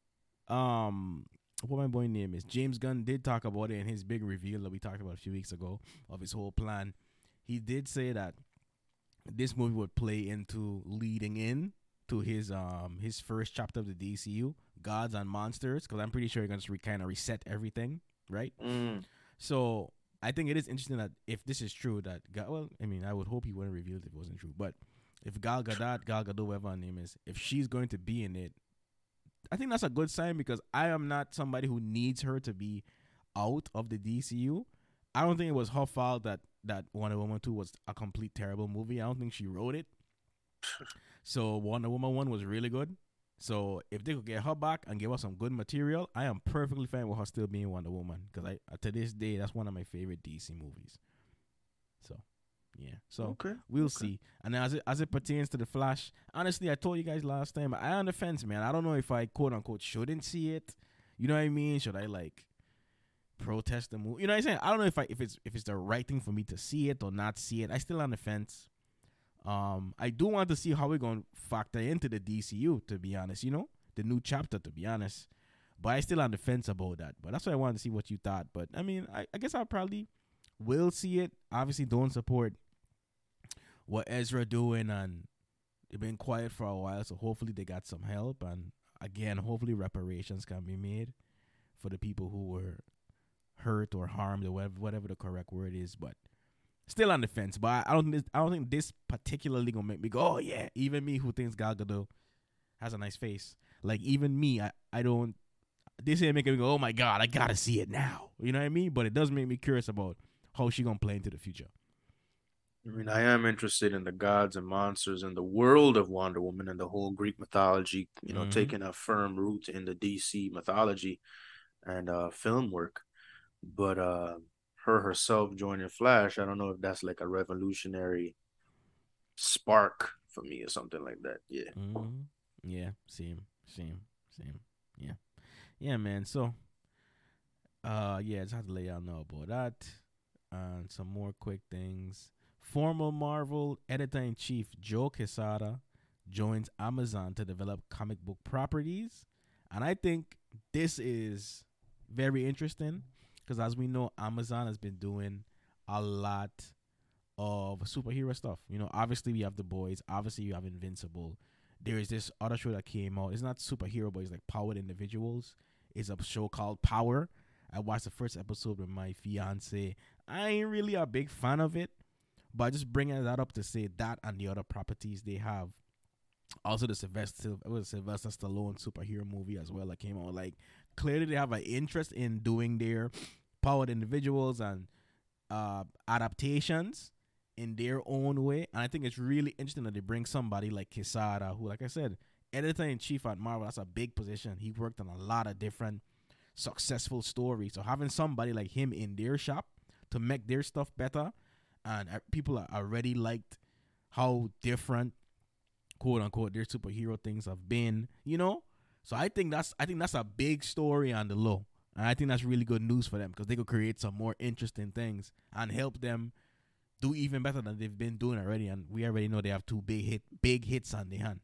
[SPEAKER 1] Um, what my boy name is James Gunn did talk about it in his big reveal that we talked about a few weeks ago of his whole plan. He did say that this movie would play into leading in to his um his first chapter of the D C U, Gods and Monsters, because I'm pretty sure you're gonna re- kind of reset everything, right?
[SPEAKER 2] Mm.
[SPEAKER 1] So I think it is interesting that if this is true, that Ga- well, I mean, I would hope he wouldn't reveal it if it wasn't true, but if Gal Gadot, Gal Gadot, whatever her name is, if she's going to be in it, I think that's a good sign because I am not somebody who needs her to be out of the D C U. I don't think it was her fault that that Wonder Woman two was a complete terrible movie. I don't think she wrote it. So Wonder Woman one was really good. So if they could get her back and give us some good material, I am perfectly fine with her still being Wonder Woman because I to this day that's one of my favorite D C movies. So yeah, so
[SPEAKER 2] Okay.
[SPEAKER 1] we'll
[SPEAKER 2] okay.
[SPEAKER 1] see. And as it as it pertains to the Flash, honestly, I told you guys last time, I on the fence, man. I don't know if I quote unquote shouldn't see it. You know what I mean? Should I like protest the movie? You know what I'm saying? I don't know if I if it's if it's the right thing for me to see it or not see it. I still on the fence. Um, I do want to see how we're gonna factor into the D C U. To be honest, you know, the new chapter. To be honest, but I still on the fence about that. But that's why I wanted to see what you thought. But I mean, I, I guess I probably will see it. Obviously, don't support what Ezra doing, and they've been quiet for a while, so hopefully they got some help, and again, hopefully reparations can be made for the people who were hurt or harmed or whatever, whatever the correct word is. But still on the fence. But I don't think this, I don't think this particularly gonna make me go, oh yeah. Even me who thinks Gal Gadot has a nice face, like even me, I I don't. This ain't making me go, oh my god, I gotta see it now. You know what I mean? But it does make me curious about how she gonna play into the future.
[SPEAKER 2] I mean, I am interested in the gods and monsters and the world of Wonder Woman and the whole Greek mythology, you know,
[SPEAKER 1] Mhm.
[SPEAKER 2] taking a firm root in the D C mythology and uh film work. But uh her herself joining Flash, I don't know if that's like a revolutionary spark for me or something like that. Yeah.
[SPEAKER 1] Mhm. Yeah. Same. Same. Same. Yeah. Yeah, man. So, uh, yeah, just have to let y'all know about that. And some more quick things. Former Marvel editor in chief Joe Quesada joins Amazon to develop comic book properties. And I think this is very interesting because, as we know, Amazon has been doing a lot of superhero stuff. You know, obviously, we have The Boys, obviously, you have Invincible. There is this other show that came out. It's not superhero, but it's like Powered Individuals. It's a show called Power. I watched the first episode with my fiance. I ain't really a big fan of it, but just bringing that up to say that and the other properties they have. Also, the Sylvester it was Sylvester Stallone superhero movie as well that came out. Like, clearly they have an interest in doing their Powered Individuals and uh, adaptations in their own way. And I think it's really interesting that they bring somebody like Quesada, who, like I said, editor in chief at Marvel. That's a big position. He worked on a lot of different successful stories. So having somebody like him in their shop to make their stuff better, and uh, people are already liked how different quote unquote their superhero things have been, you know. So I think that's I think that's a big story on the low, and I think that's really good news for them because they could create some more interesting things and help them do even better than they've been doing already. And we already know they have two big hit big hits on the hand.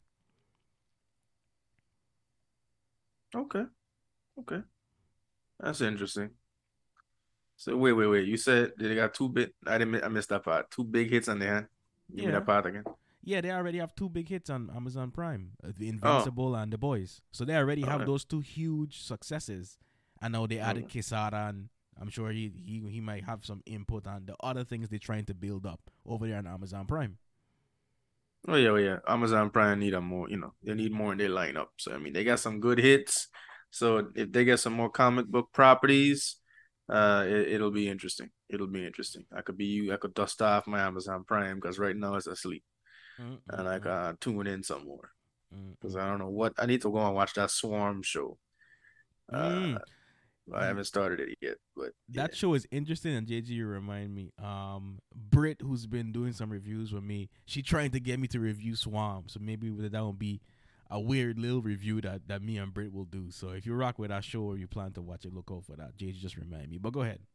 [SPEAKER 2] Okay, okay, that's interesting. So wait, wait, wait. You said they got two bit. I didn't. I missed that part. Two big hits on the hand. Give me
[SPEAKER 1] Yeah.
[SPEAKER 2] that part again.
[SPEAKER 1] Yeah, they already have two big hits on Amazon Prime, uh, The
[SPEAKER 2] Oh,
[SPEAKER 1] Invincible and The Boys. So they already have
[SPEAKER 2] okay.
[SPEAKER 1] those two huge successes. And now they added
[SPEAKER 2] Okay.
[SPEAKER 1] Quesada, and I'm sure he, he he might have some input on the other things they're trying to build up over there on Amazon Prime.
[SPEAKER 2] Oh yeah, oh yeah. Amazon Prime need a more. You know, they need more in their lineup. So I mean, they got some good hits. So if they get some more comic book properties, uh, it, it'll be interesting. It'll be interesting. I could be you. I could dust off my Amazon Prime because right now it's asleep, and I
[SPEAKER 1] Mm-mm-mm.
[SPEAKER 2] can tune in some more because I
[SPEAKER 1] Mm-mm-mm.
[SPEAKER 2] don't know what I need to go and watch that Swarm show. Uh,
[SPEAKER 1] Mm.
[SPEAKER 2] I haven't started it yet, but yeah.
[SPEAKER 1] That show is interesting, and J G, you remind me. Um, Brit, who's been doing some reviews with me, she trying to get me to review Swamp. So maybe that will be a weird little review that, that me and Brit will do. So if you rock with that show or you plan to watch it, look out for that. J G, just remind me. But go ahead.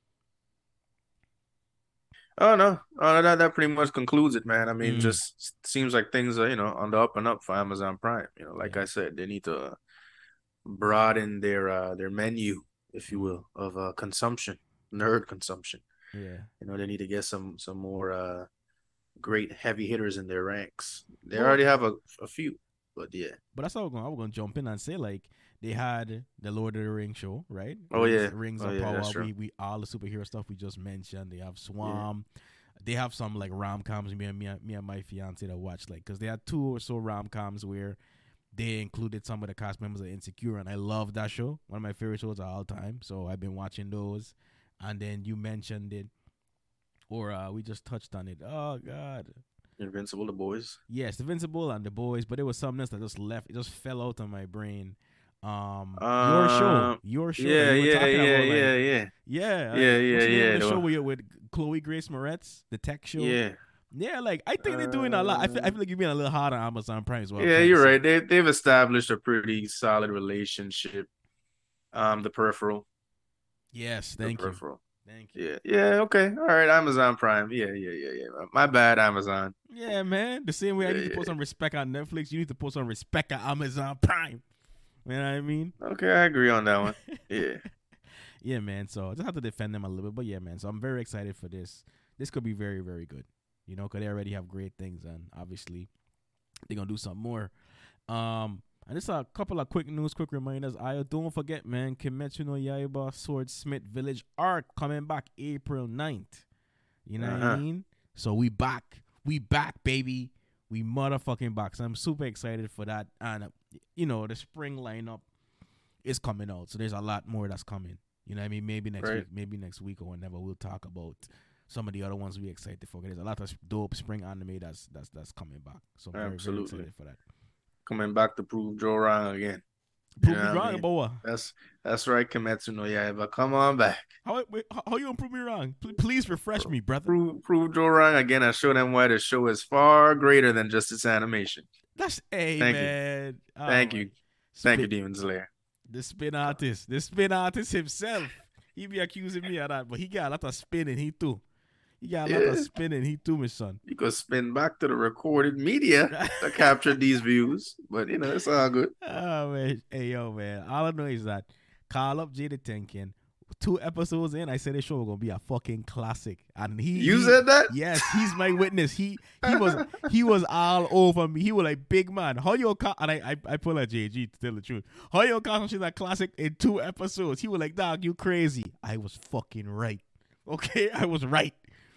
[SPEAKER 2] Oh no, oh, that that pretty much concludes it, man. I mean,
[SPEAKER 1] Mm,
[SPEAKER 2] just seems like things are, you know, on the up and up for Amazon Prime. You know, like
[SPEAKER 1] yeah.
[SPEAKER 2] I said, they need to broaden their uh their menu, if you
[SPEAKER 1] Mm,
[SPEAKER 2] will, of uh consumption, nerd consumption.
[SPEAKER 1] yeah.
[SPEAKER 2] You know, they need to get some some more uh great heavy hitters in their ranks. They
[SPEAKER 1] But
[SPEAKER 2] already have a a few, but yeah.
[SPEAKER 1] but that's how we're going. I was going to jump in and say like they had the Lord of the Rings show, right?
[SPEAKER 2] Oh
[SPEAKER 1] Rings
[SPEAKER 2] yeah,
[SPEAKER 1] Rings
[SPEAKER 2] oh
[SPEAKER 1] of
[SPEAKER 2] yeah, that's
[SPEAKER 1] Power.
[SPEAKER 2] true.
[SPEAKER 1] We we all the superhero stuff we just mentioned. They have
[SPEAKER 2] Yeah,
[SPEAKER 1] Swamp. They have some like rom coms. Me and me, and- me and my fiance that watch like because they had two or so rom coms where they included some of the cast members of Insecure, and I love that show. One of my favorite shows of all time. So I've been watching those. And then you mentioned it, or uh, we just touched on it. Oh God,
[SPEAKER 2] Invincible, the boys.
[SPEAKER 1] yes, Invincible and The Boys, but it was something else that just left. It just fell out of my brain. Um, your show,
[SPEAKER 2] Um,
[SPEAKER 1] your show that
[SPEAKER 2] yeah,
[SPEAKER 1] you were
[SPEAKER 2] yeah,
[SPEAKER 1] talking
[SPEAKER 2] yeah,
[SPEAKER 1] about, like,
[SPEAKER 2] yeah, yeah,
[SPEAKER 1] yeah,
[SPEAKER 2] yeah,
[SPEAKER 1] like,
[SPEAKER 2] yeah,
[SPEAKER 1] what's the name of
[SPEAKER 2] yeah.
[SPEAKER 1] the
[SPEAKER 2] They
[SPEAKER 1] show
[SPEAKER 2] were,
[SPEAKER 1] with you with Chloe Grace Moretz, the tech show?
[SPEAKER 2] yeah.
[SPEAKER 1] Yeah, like I think they're doing a lot. I feel, I
[SPEAKER 2] Uh,
[SPEAKER 1] feel like you're being a little hard on Amazon Prime is what I'm
[SPEAKER 2] yeah,
[SPEAKER 1] trying to
[SPEAKER 2] you're
[SPEAKER 1] say.
[SPEAKER 2] right. They they've established a pretty solid relationship. Um, the peripheral,
[SPEAKER 1] Yes,
[SPEAKER 2] the
[SPEAKER 1] thank you,
[SPEAKER 2] peripheral.
[SPEAKER 1] thank you.
[SPEAKER 2] Yeah, yeah, okay, all right. Amazon Prime. Yeah, yeah, yeah, yeah. My bad, Amazon.
[SPEAKER 1] Yeah, man. The same way I
[SPEAKER 2] Yeah,
[SPEAKER 1] need to
[SPEAKER 2] yeah,
[SPEAKER 1] put
[SPEAKER 2] yeah.
[SPEAKER 1] some respect on Netflix, you need to put some respect on Amazon Prime. You know what I mean?
[SPEAKER 2] Okay, I agree on that one. Yeah,
[SPEAKER 1] Yeah, man. So I just have to defend them a little bit, but yeah, man. So I'm very excited for this. This could be very, very good. You know, because they already have great things, and obviously they're gonna do something more. Um, and just a couple of quick news, quick reminders. I don't forget, man. Kimetsu no Yaiba Swordsmith Village Arc coming back April ninth. You know what I
[SPEAKER 2] uh-huh.
[SPEAKER 1] mean? So we back. We back, baby. We motherfucking back. So I'm super excited for that. And, uh, you know, the spring lineup is coming out. So there's a lot more that's coming. You know what I mean? Maybe next
[SPEAKER 2] Right.
[SPEAKER 1] week, maybe next week or whenever we'll talk about some of the other ones we're excited for. There's a lot of dope spring anime that's that's that's coming back. So I'm very, very
[SPEAKER 2] Absolutely.
[SPEAKER 1] excited for that.
[SPEAKER 2] Coming back to prove Joe wrong again. You
[SPEAKER 1] Prove
[SPEAKER 2] know
[SPEAKER 1] me
[SPEAKER 2] what I
[SPEAKER 1] wrong
[SPEAKER 2] mean?
[SPEAKER 1] about what?
[SPEAKER 2] That's that's right, Kimetsu no Yaiba. Come on back.
[SPEAKER 1] How, wait, how, how you gonna prove me wrong? Please, please refresh me, brother.
[SPEAKER 2] Prove prove Joe wrong again and show them why the show is far greater than just its animation.
[SPEAKER 1] That's a
[SPEAKER 2] Thank you.
[SPEAKER 1] man. Oh
[SPEAKER 2] Thank
[SPEAKER 1] my.
[SPEAKER 2] you. Thank you,
[SPEAKER 1] Spit.
[SPEAKER 2] Demon Slayer.
[SPEAKER 1] The spin artist, the spin artist himself. He be accusing me of that, but he got a lot of spinning. He too. He got a lot
[SPEAKER 2] Yeah,
[SPEAKER 1] of spinning. He too, my son.
[SPEAKER 2] you could spin back to the recorded media to capture these views, but you know it's all good.
[SPEAKER 1] Oh man, hey yo man. All I know is that call up Jada Tenkin. Two episodes in, I said this show was gonna be a fucking classic, and he,
[SPEAKER 2] You
[SPEAKER 1] he
[SPEAKER 2] said that?
[SPEAKER 1] yes, he's my witness. He he was he was all over me. He was like, big man, how you call? And I I, I pull a J G to tell the truth. How you call something that classic in two episodes? He was like, dog, you crazy. I was fucking right. Okay, I was right.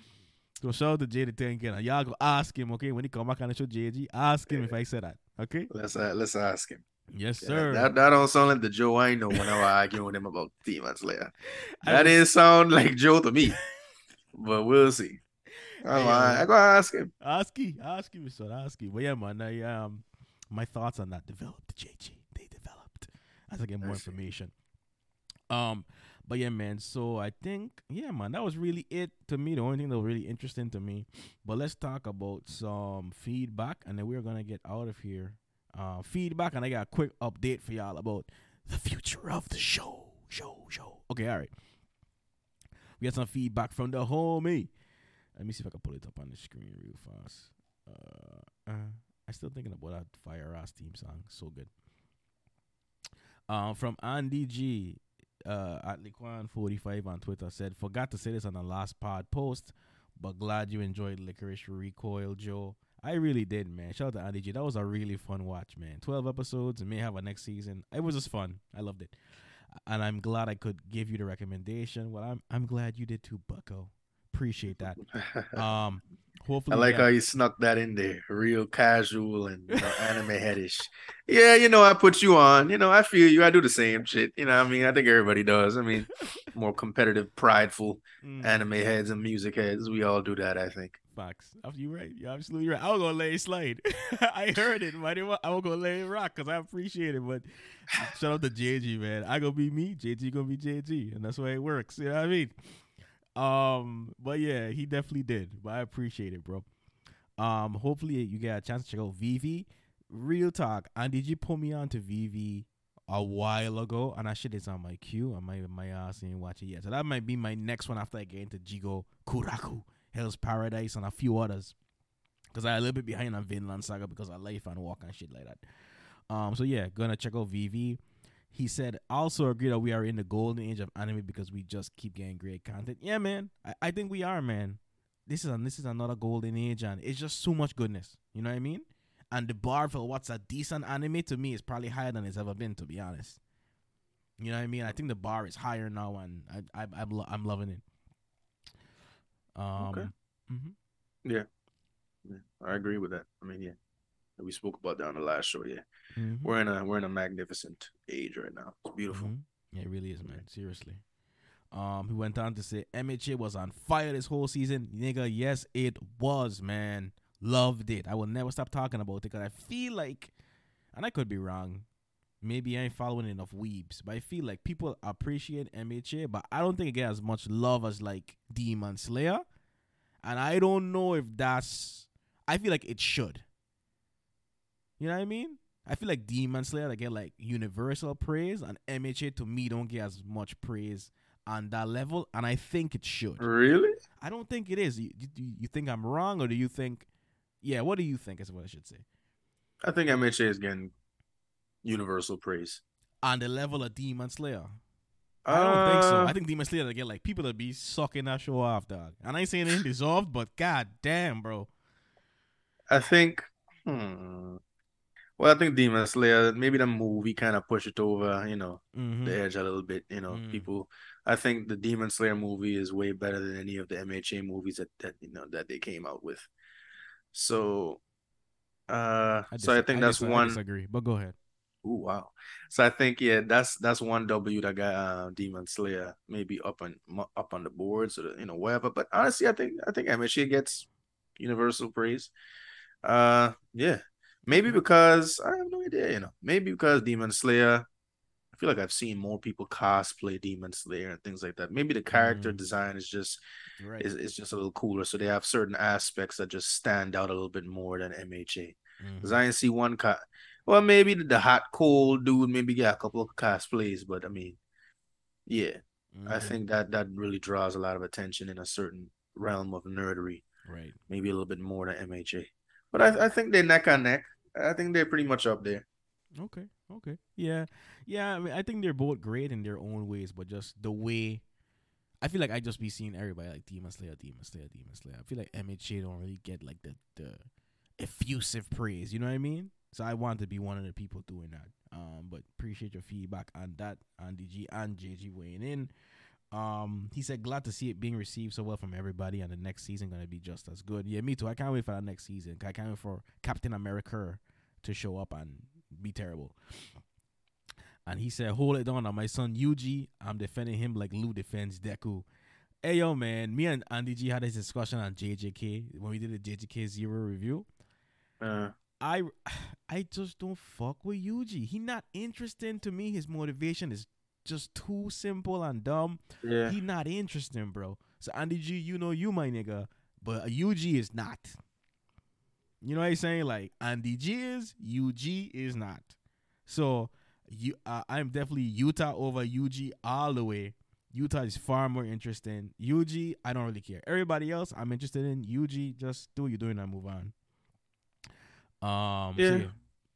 [SPEAKER 1] So shout out to Jada Tenkin, and y'all go ask him. Okay, when he come back on the show, J G, ask him if I said that. Okay.
[SPEAKER 2] Let's uh, let's ask him.
[SPEAKER 1] Yes,
[SPEAKER 2] Yeah,
[SPEAKER 1] sir.
[SPEAKER 2] that that don't sound like the Joe I know when I was arguing with him about Demon Slayer.
[SPEAKER 1] I
[SPEAKER 2] That
[SPEAKER 1] was-
[SPEAKER 2] didn't sound like Joe to me, but we'll see. I'm
[SPEAKER 1] Hey, yo.
[SPEAKER 2] I go ask him.
[SPEAKER 1] Ask him, ask him, son, ask him. But yeah, man, I um, my thoughts on that developed. J G, they developed as I get more
[SPEAKER 2] I see.
[SPEAKER 1] information. Um, But yeah, man. So I think, yeah, man, that was really it to me. The only thing that was really interesting to me. But let's talk about some feedback, and then we're gonna get out of here. Uh, feedback, and I got a quick update for y'all about the future of the show. Show, show. Okay, all right. We got some feedback from the homie. Let me see if I can pull it up on the screen real fast. Uh, uh I'm still thinking about that Fire Ass theme song. So good. Um, from Andy G. Uh, at Liquan forty-five on Twitter said, forgot to say this on the last pod post, but glad you enjoyed Licorice Recoil, Joe. I really did, man. Shout out to Andy G. That was a really fun watch, man. twelve episodes and may have a next season. It was just fun. I loved it. And I'm glad I could give you the recommendation. Well, I'm I'm glad you did too, Bucko. Appreciate that. Um, hopefully,
[SPEAKER 2] I like
[SPEAKER 1] yeah.
[SPEAKER 2] how you snuck that in there, real casual and you know, anime headish. Yeah, you know, I put you on. You know, I feel you. I do the same shit. You know, what I mean, I think everybody does. I mean, more competitive, prideful
[SPEAKER 1] Mm,
[SPEAKER 2] anime heads and music heads. We all do that, I think.
[SPEAKER 1] facts. You're right. You're absolutely right. I was gonna let it slide. I heard it, but I was gonna let it rock because I appreciate it. But shout out to J G, man. I gonna be me. J G gonna be J G, and that's why it works. You know what I mean? Um, but yeah, he definitely did. But I appreciate it, bro. Um, hopefully you get a chance to check out Vivi. Real talk. And did you put me on to Vivi a while ago? And that shit is on my queue. I might my ass ain't watch it yet. So that might be my next one after I get into Jigo Kuraku, Hell's Paradise, and a few others. Because I'm a little bit behind on Vinland Saga because of life and walk and shit like that. Um, so yeah, gonna check out Vivi. He said, also agree that we are in the golden age of anime because we just keep getting great content. Yeah, man. I, I think we are, man. This is a, this is another golden age, and it's just so much goodness. You know what I mean? And the bar for what's a decent anime to me is probably higher than it's ever been, to be honest. You know what I mean? I think the bar is higher now, and I, I, I'm, lo- I'm loving it. Um,
[SPEAKER 2] Okay.
[SPEAKER 1] Mm-hmm.
[SPEAKER 2] Yeah. yeah, I agree with that. I mean, yeah, we spoke about that on the last show. Yeah,
[SPEAKER 1] Mm-hmm.
[SPEAKER 2] we're in a we're in a magnificent age right now. It's beautiful.
[SPEAKER 1] Mm-hmm. Yeah, it really is, man. Seriously. Um, he went on to say M H A was on fire this whole season. Nigga, yes, it was, man. Loved it. I will never stop talking about it because I feel like, and I could be wrong, maybe I ain't following enough weebs, but I feel like people appreciate M H A, but I don't think it gets as much love as like Demon Slayer. And I don't know if that's, I feel like it should. You know what I mean? I feel like Demon Slayer they get like universal praise, and M H A to me don't get as much praise on that level, and I think it should.
[SPEAKER 2] Really?
[SPEAKER 1] I don't think it is. You, you, you think I'm wrong, or do you think? Yeah, what do you think is what I should say?
[SPEAKER 2] I think M H A is getting universal praise
[SPEAKER 1] On the level of Demon Slayer.
[SPEAKER 2] Uh,
[SPEAKER 1] I don't think so. I think Demon Slayer get like people that be sucking that show off, dog. And I ain't saying anything dissolved, but god damn, bro.
[SPEAKER 2] I think. Hmm. Well, I think Demon Slayer, maybe the movie kind of pushed it over, you know,
[SPEAKER 1] Mm-hmm.
[SPEAKER 2] the edge a little bit. You know,
[SPEAKER 1] Mm.
[SPEAKER 2] people. I think the Demon Slayer movie is way better than any of the M H A movies that, that you know that they came out with. So, uh,
[SPEAKER 1] I
[SPEAKER 2] so I
[SPEAKER 1] dis-
[SPEAKER 2] think
[SPEAKER 1] I,
[SPEAKER 2] that's
[SPEAKER 1] dis- I
[SPEAKER 2] one.
[SPEAKER 1] disagree, but go ahead.
[SPEAKER 2] Ooh, wow. So I think yeah, that's that's one W that got uh, Demon Slayer maybe up on up on the boards or you know whatever. But honestly, I think I think M H A gets universal praise. Uh, yeah, maybe
[SPEAKER 1] Okay.
[SPEAKER 2] because I have no idea. You know, maybe because Demon Slayer. I feel like I've seen more people cosplay Demon Slayer and things like that. Maybe the character
[SPEAKER 1] Mm.
[SPEAKER 2] design is just
[SPEAKER 1] Right.
[SPEAKER 2] is, is just a little cooler, so they have certain aspects that just stand out a little bit more than M H A. Because
[SPEAKER 1] Mm-hmm.
[SPEAKER 2] I didn't see one cat. Well, maybe the, the hot cold dude maybe get a couple of cosplays, but I mean, yeah, I
[SPEAKER 1] Mm-hmm.
[SPEAKER 2] think that that really draws a lot of attention in a certain realm of nerdery,
[SPEAKER 1] Right.
[SPEAKER 2] maybe a little bit more than M H A. But I, I think they're neck and neck. I think they're pretty much up there.
[SPEAKER 1] Okay. Okay. Yeah. Yeah. I mean, I think they're both great in their own ways, but just the way I feel like I just be seeing everybody like Demon Slayer, Demon Slayer, Demon Slayer. I feel like M H A don't really get like the the effusive praise. You know what I mean? So I want to be one of the people doing that. Um, but appreciate your feedback on that, on D G and J G weighing in. Um, he said glad to see it being received so well from everybody, and the next season gonna be just as good. Yeah, me too. I can't wait for that next season. I can't wait for Captain America to show up and be terrible. And he said, hold it down on my son Yuji. I'm defending him like Lou defends Deku. Hey, yo, man. Me and Andy G had this discussion on J J K when we did the J J K Zero review.
[SPEAKER 2] Uh,
[SPEAKER 1] I I just don't fuck with Yuji. He not interesting to me. His motivation is just too simple and dumb.
[SPEAKER 2] Yeah.
[SPEAKER 1] He not interesting, bro. So Andy G, you know you my nigga, but U G is not. You know what I'm saying? Like Andy G is, U G is not. So you, uh, I'm definitely Utah over U G all the way. Utah is far more interesting. U G, I don't really care. Everybody else, I'm interested in. U G, just do what you're doing and move on. Um,
[SPEAKER 2] Yeah.
[SPEAKER 1] so yeah.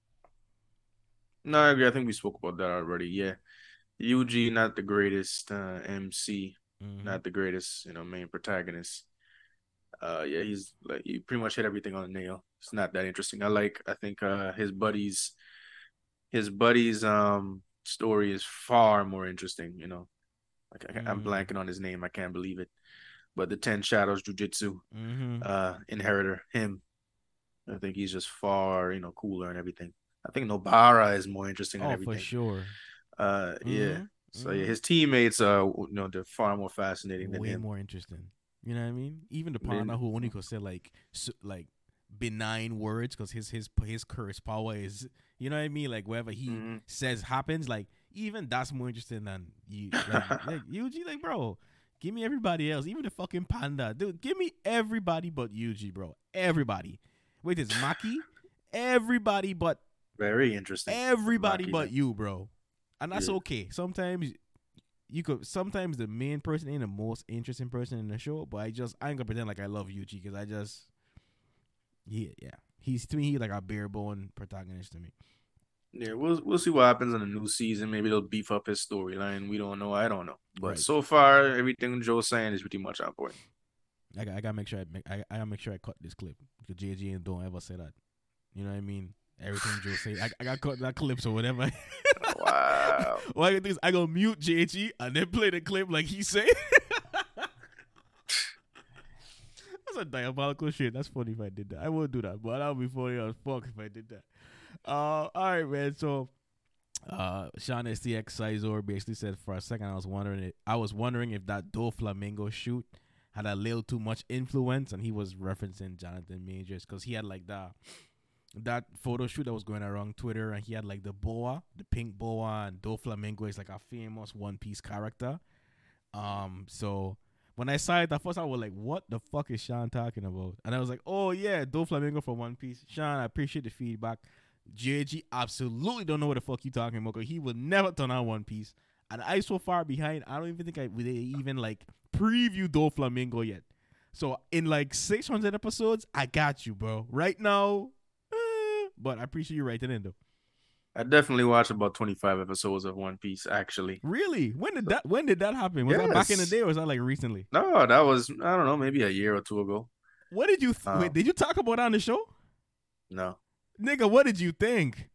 [SPEAKER 2] No, I agree. I think we spoke about that already. Yeah. U G, not the greatest uh, M C,
[SPEAKER 1] Mm-hmm.
[SPEAKER 2] not the greatest, you know, main protagonist. Uh, yeah, he's like you pretty much hit everything on the nail. It's not that interesting. I like. I think uh, his buddies, his buddies' um story is far more interesting. You know, like I, I'm
[SPEAKER 1] Mm-hmm.
[SPEAKER 2] blanking on his name. I can't believe it. But the Ten Shadows Jujitsu,
[SPEAKER 1] Mm-hmm.
[SPEAKER 2] uh, inheritor, him. I think he's just far, you know, cooler and everything. I think Nobara is more interesting and
[SPEAKER 1] Oh, for
[SPEAKER 2] everything.
[SPEAKER 1] sure.
[SPEAKER 2] Uh, yeah.
[SPEAKER 1] Mm-hmm.
[SPEAKER 2] So
[SPEAKER 1] Mm-hmm.
[SPEAKER 2] yeah, his teammates, uh, you know, they're far more fascinating than
[SPEAKER 1] Way
[SPEAKER 2] him.
[SPEAKER 1] more interesting. You know what I mean? Even the
[SPEAKER 2] Then-
[SPEAKER 1] partner who only could say like su- like benign words because his his his curse power is, you know what I mean? Like whatever he
[SPEAKER 2] Mhm.
[SPEAKER 1] says happens. Like even that's more interesting than you. Like, like U G, like bro, give me everybody else. Even the fucking panda, dude. Give me everybody but U G, bro. Everybody. Wait, is Maki? Everybody but
[SPEAKER 2] Very interesting.
[SPEAKER 1] everybody
[SPEAKER 2] Maki,
[SPEAKER 1] but
[SPEAKER 2] man.
[SPEAKER 1] you, bro. And that's
[SPEAKER 2] Yeah.
[SPEAKER 1] okay. Sometimes you could. Sometimes the main person ain't the most interesting person in the show, but I just I ain't gonna pretend like I love Yuji because I just yeah yeah he's to me he like a bare bone protagonist to me.
[SPEAKER 2] Yeah, we'll we'll see what happens in the new season. Maybe they'll beef up his storyline. We don't know. I don't know. But
[SPEAKER 1] Right.
[SPEAKER 2] so far, everything Joe's saying is pretty much on point.
[SPEAKER 1] I got I gotta make sure I make I, I gotta make sure I cut this clip because J G don't ever say that. You know what I mean? Everything Joe say, I, I got cut that clips or whatever.
[SPEAKER 2] Wow.
[SPEAKER 1] What I gonna do is I gonna mute J G and then play the clip like he say. That's a diabolical shit. That's funny if I did that. I won't do that, but that would be funny as fuck if I did that. Uh, all right, man. So, uh, Sean S T X Sizor basically said for a second I was wondering it. I was wondering if that Do Flamingo shoot had a little too much influence, and he was referencing Jonathan Majors because he had like that that photo shoot that was going around Twitter, and he had like the boa, the pink boa, and Do Flamingo is like a famous One Piece character. Um, so when I saw it at first, I was like, "What the fuck is Sean talking about?" And I was like, "Oh yeah, Do Flamingo from One Piece." Sean, I appreciate the feedback. J G absolutely don't know what the fuck you talking about because he will never turn on One Piece, and I so far behind. I don't even think I would even like preview Do Flamingo yet. So in like six hundred episodes, I got you, bro. Right now, eh, but I appreciate you writing in though.
[SPEAKER 2] I definitely watched about twenty-five episodes of One Piece, actually.
[SPEAKER 1] Really? When did that? When did that happen? Was that back in the
[SPEAKER 2] Yes.
[SPEAKER 1] day, or was that like recently?
[SPEAKER 2] No, that was, I don't know, maybe a year or two ago.
[SPEAKER 1] What did you th-
[SPEAKER 2] Um,
[SPEAKER 1] wait? Did you talk about it on the show,
[SPEAKER 2] No.
[SPEAKER 1] nigga? What did you think?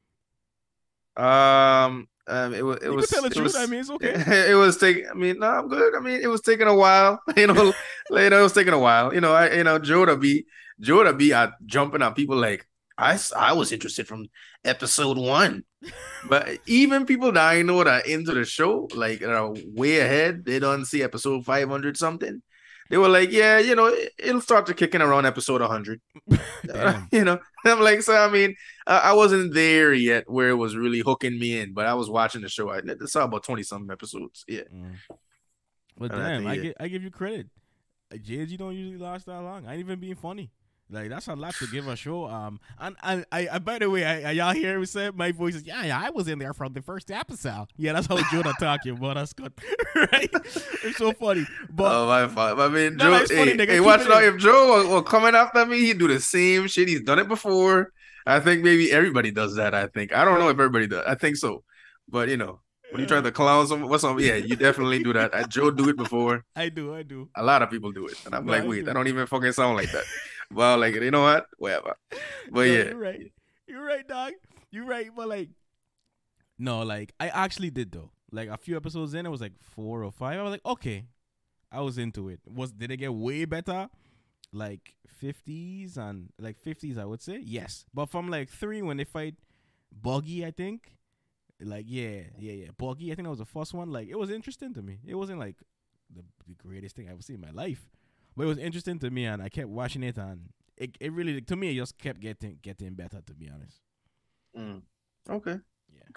[SPEAKER 2] Um, um, it was, it
[SPEAKER 1] You
[SPEAKER 2] was,
[SPEAKER 1] can tell the
[SPEAKER 2] it
[SPEAKER 1] truth.
[SPEAKER 2] was,
[SPEAKER 1] I mean, it's okay.
[SPEAKER 2] It was taking, I mean, no, I'm good. I mean, it was taking a while, you know, like, it was taking a while, you know, I, you know, Joe to be, Joe to be uh, jumping on people like, I, s- I was interested from episode one, but even people that I know that are into the show, like, that are way ahead, they don't see episode five hundred something. They were like, yeah, you know, it, it'll start to kick in around episode one hundred.
[SPEAKER 1] Damn.
[SPEAKER 2] You know, I'm like, so I mean, I, I wasn't there yet where it was really hooking me in, but I was watching the show. I saw about twenty something episodes. Yeah.
[SPEAKER 1] Mm. But
[SPEAKER 2] And I
[SPEAKER 1] damn,
[SPEAKER 2] think,
[SPEAKER 1] I
[SPEAKER 2] yeah.
[SPEAKER 1] give I give you credit. J G don't usually last that long. I ain't even being funny. Like that's a lot to give a show. Um, and, and I, I by the way, I, I y'all hear me say my voice is yeah, yeah. I was in there from the first episode. Yeah, that's how Jonah talking. But that's good, right? It's so funny. But
[SPEAKER 2] Oh my fault. I mean,
[SPEAKER 1] No,
[SPEAKER 2] Joe.
[SPEAKER 1] no, it's
[SPEAKER 2] hey,
[SPEAKER 1] funny, nigga.
[SPEAKER 2] hey,
[SPEAKER 1] Keep
[SPEAKER 2] watch
[SPEAKER 1] it
[SPEAKER 2] out.
[SPEAKER 1] in.
[SPEAKER 2] If Joe will, will coming after me, he do the same shit. He's done it before. I think maybe everybody does that. I think I don't know if everybody does. I think so, but you know, when you try to clown someone, what's on? Yeah, you definitely do that. I, Joe do it before.
[SPEAKER 1] I do, I do.
[SPEAKER 2] A lot of people do it, and I'm
[SPEAKER 1] No,
[SPEAKER 2] like,
[SPEAKER 1] I
[SPEAKER 2] wait,
[SPEAKER 1] do.
[SPEAKER 2] I don't even fucking sound like that. Well, like you know what? Whatever. But
[SPEAKER 1] No,
[SPEAKER 2] yeah,
[SPEAKER 1] you're right. You're right, dog. You're right. But like, no, like I actually did though. Like a few episodes in, it was like four or five. I was like, okay, I was into it. Was did it get way better? Like fifties and like fifties, I would say yes. But from like three when they fight Buggy, I think. Like yeah, yeah, yeah. Buggy, I think that was the first one. Like it was interesting to me. It wasn't like the, the greatest thing I've ever seen in my life, but it was interesting to me, and I kept watching it, and it, it really to me it just kept getting getting better. To be honest.
[SPEAKER 2] Mm. Okay.
[SPEAKER 1] Yeah.
[SPEAKER 2] Okay.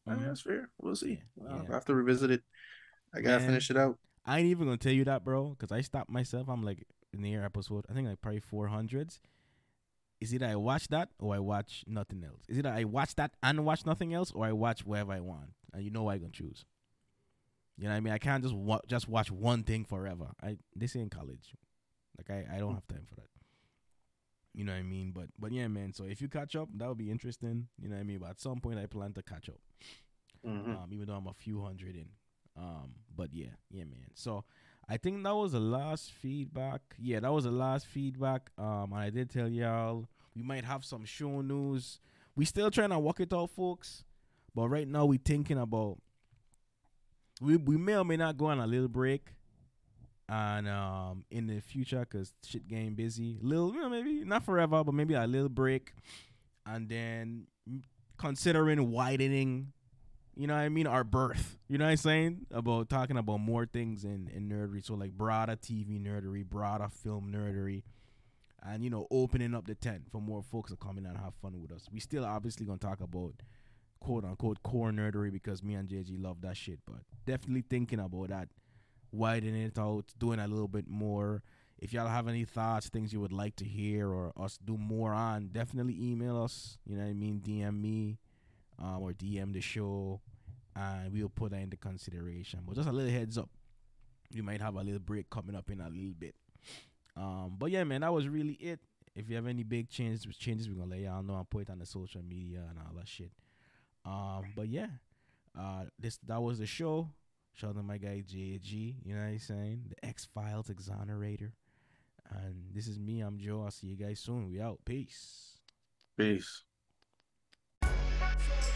[SPEAKER 2] I mean,
[SPEAKER 1] Uh,
[SPEAKER 2] that's fair. We'll
[SPEAKER 1] yeah,
[SPEAKER 2] see. I'll
[SPEAKER 1] yeah,
[SPEAKER 2] have to revisit it. I gotta
[SPEAKER 1] man.
[SPEAKER 2] finish it out.
[SPEAKER 1] I ain't even gonna tell you that, bro, because I stopped myself. I'm like near episode, I think like probably four hundreds. Is either I watch that or I watch nothing else. Is either I watch that and watch nothing else, or I watch whatever I want. And you know what I gonna choose. You know what I mean? I can't just wa- just watch one thing forever. I this ain't college. Like I, I don't have time for that. You know what I mean? But but yeah, man. So if you catch up, that would be interesting. You know what I mean? But at some point, I plan to catch up.
[SPEAKER 2] Mm-hmm.
[SPEAKER 1] Um, even though I'm a few hundred in. Um, but yeah, yeah, man. So I think that was the last feedback. Yeah, that was the last feedback. Um, and I did tell y'all we might have some show news. We still trying to work it out, folks. But right now we thinking about we we may or may not go on a little break. And um, in the future, cause shit getting busy, little, you know, maybe not forever, but maybe a little break, and then considering widening, you know what I mean, our berth. You know what I'm saying, about talking about more things in in nerdery. So like broader T V nerdery, broader film nerdery, and you know opening up the tent for more folks to come in and have fun with us. We still obviously gonna talk about quote unquote core nerdery because me and J G love that shit, but definitely thinking about that. Widening it out, doing a little bit more. If y'all have any thoughts, things you would like to hear or us do more on, definitely email us. You know what I mean? D M me um, or D M the show, and we'll put that into consideration. But just a little heads up, we might have a little break coming up in a little bit. Um, but yeah, man, that was really it. If you have any big changes, changes, we're gonna let y'all know and put it on the social media and all that shit. Um, but yeah, uh, this that was the show. Shout out to my guy J G, you know what I'm saying? The X Files Exonerator. And this is me, I'm Joe. I'll see you guys soon. We out. Peace.
[SPEAKER 2] Peace.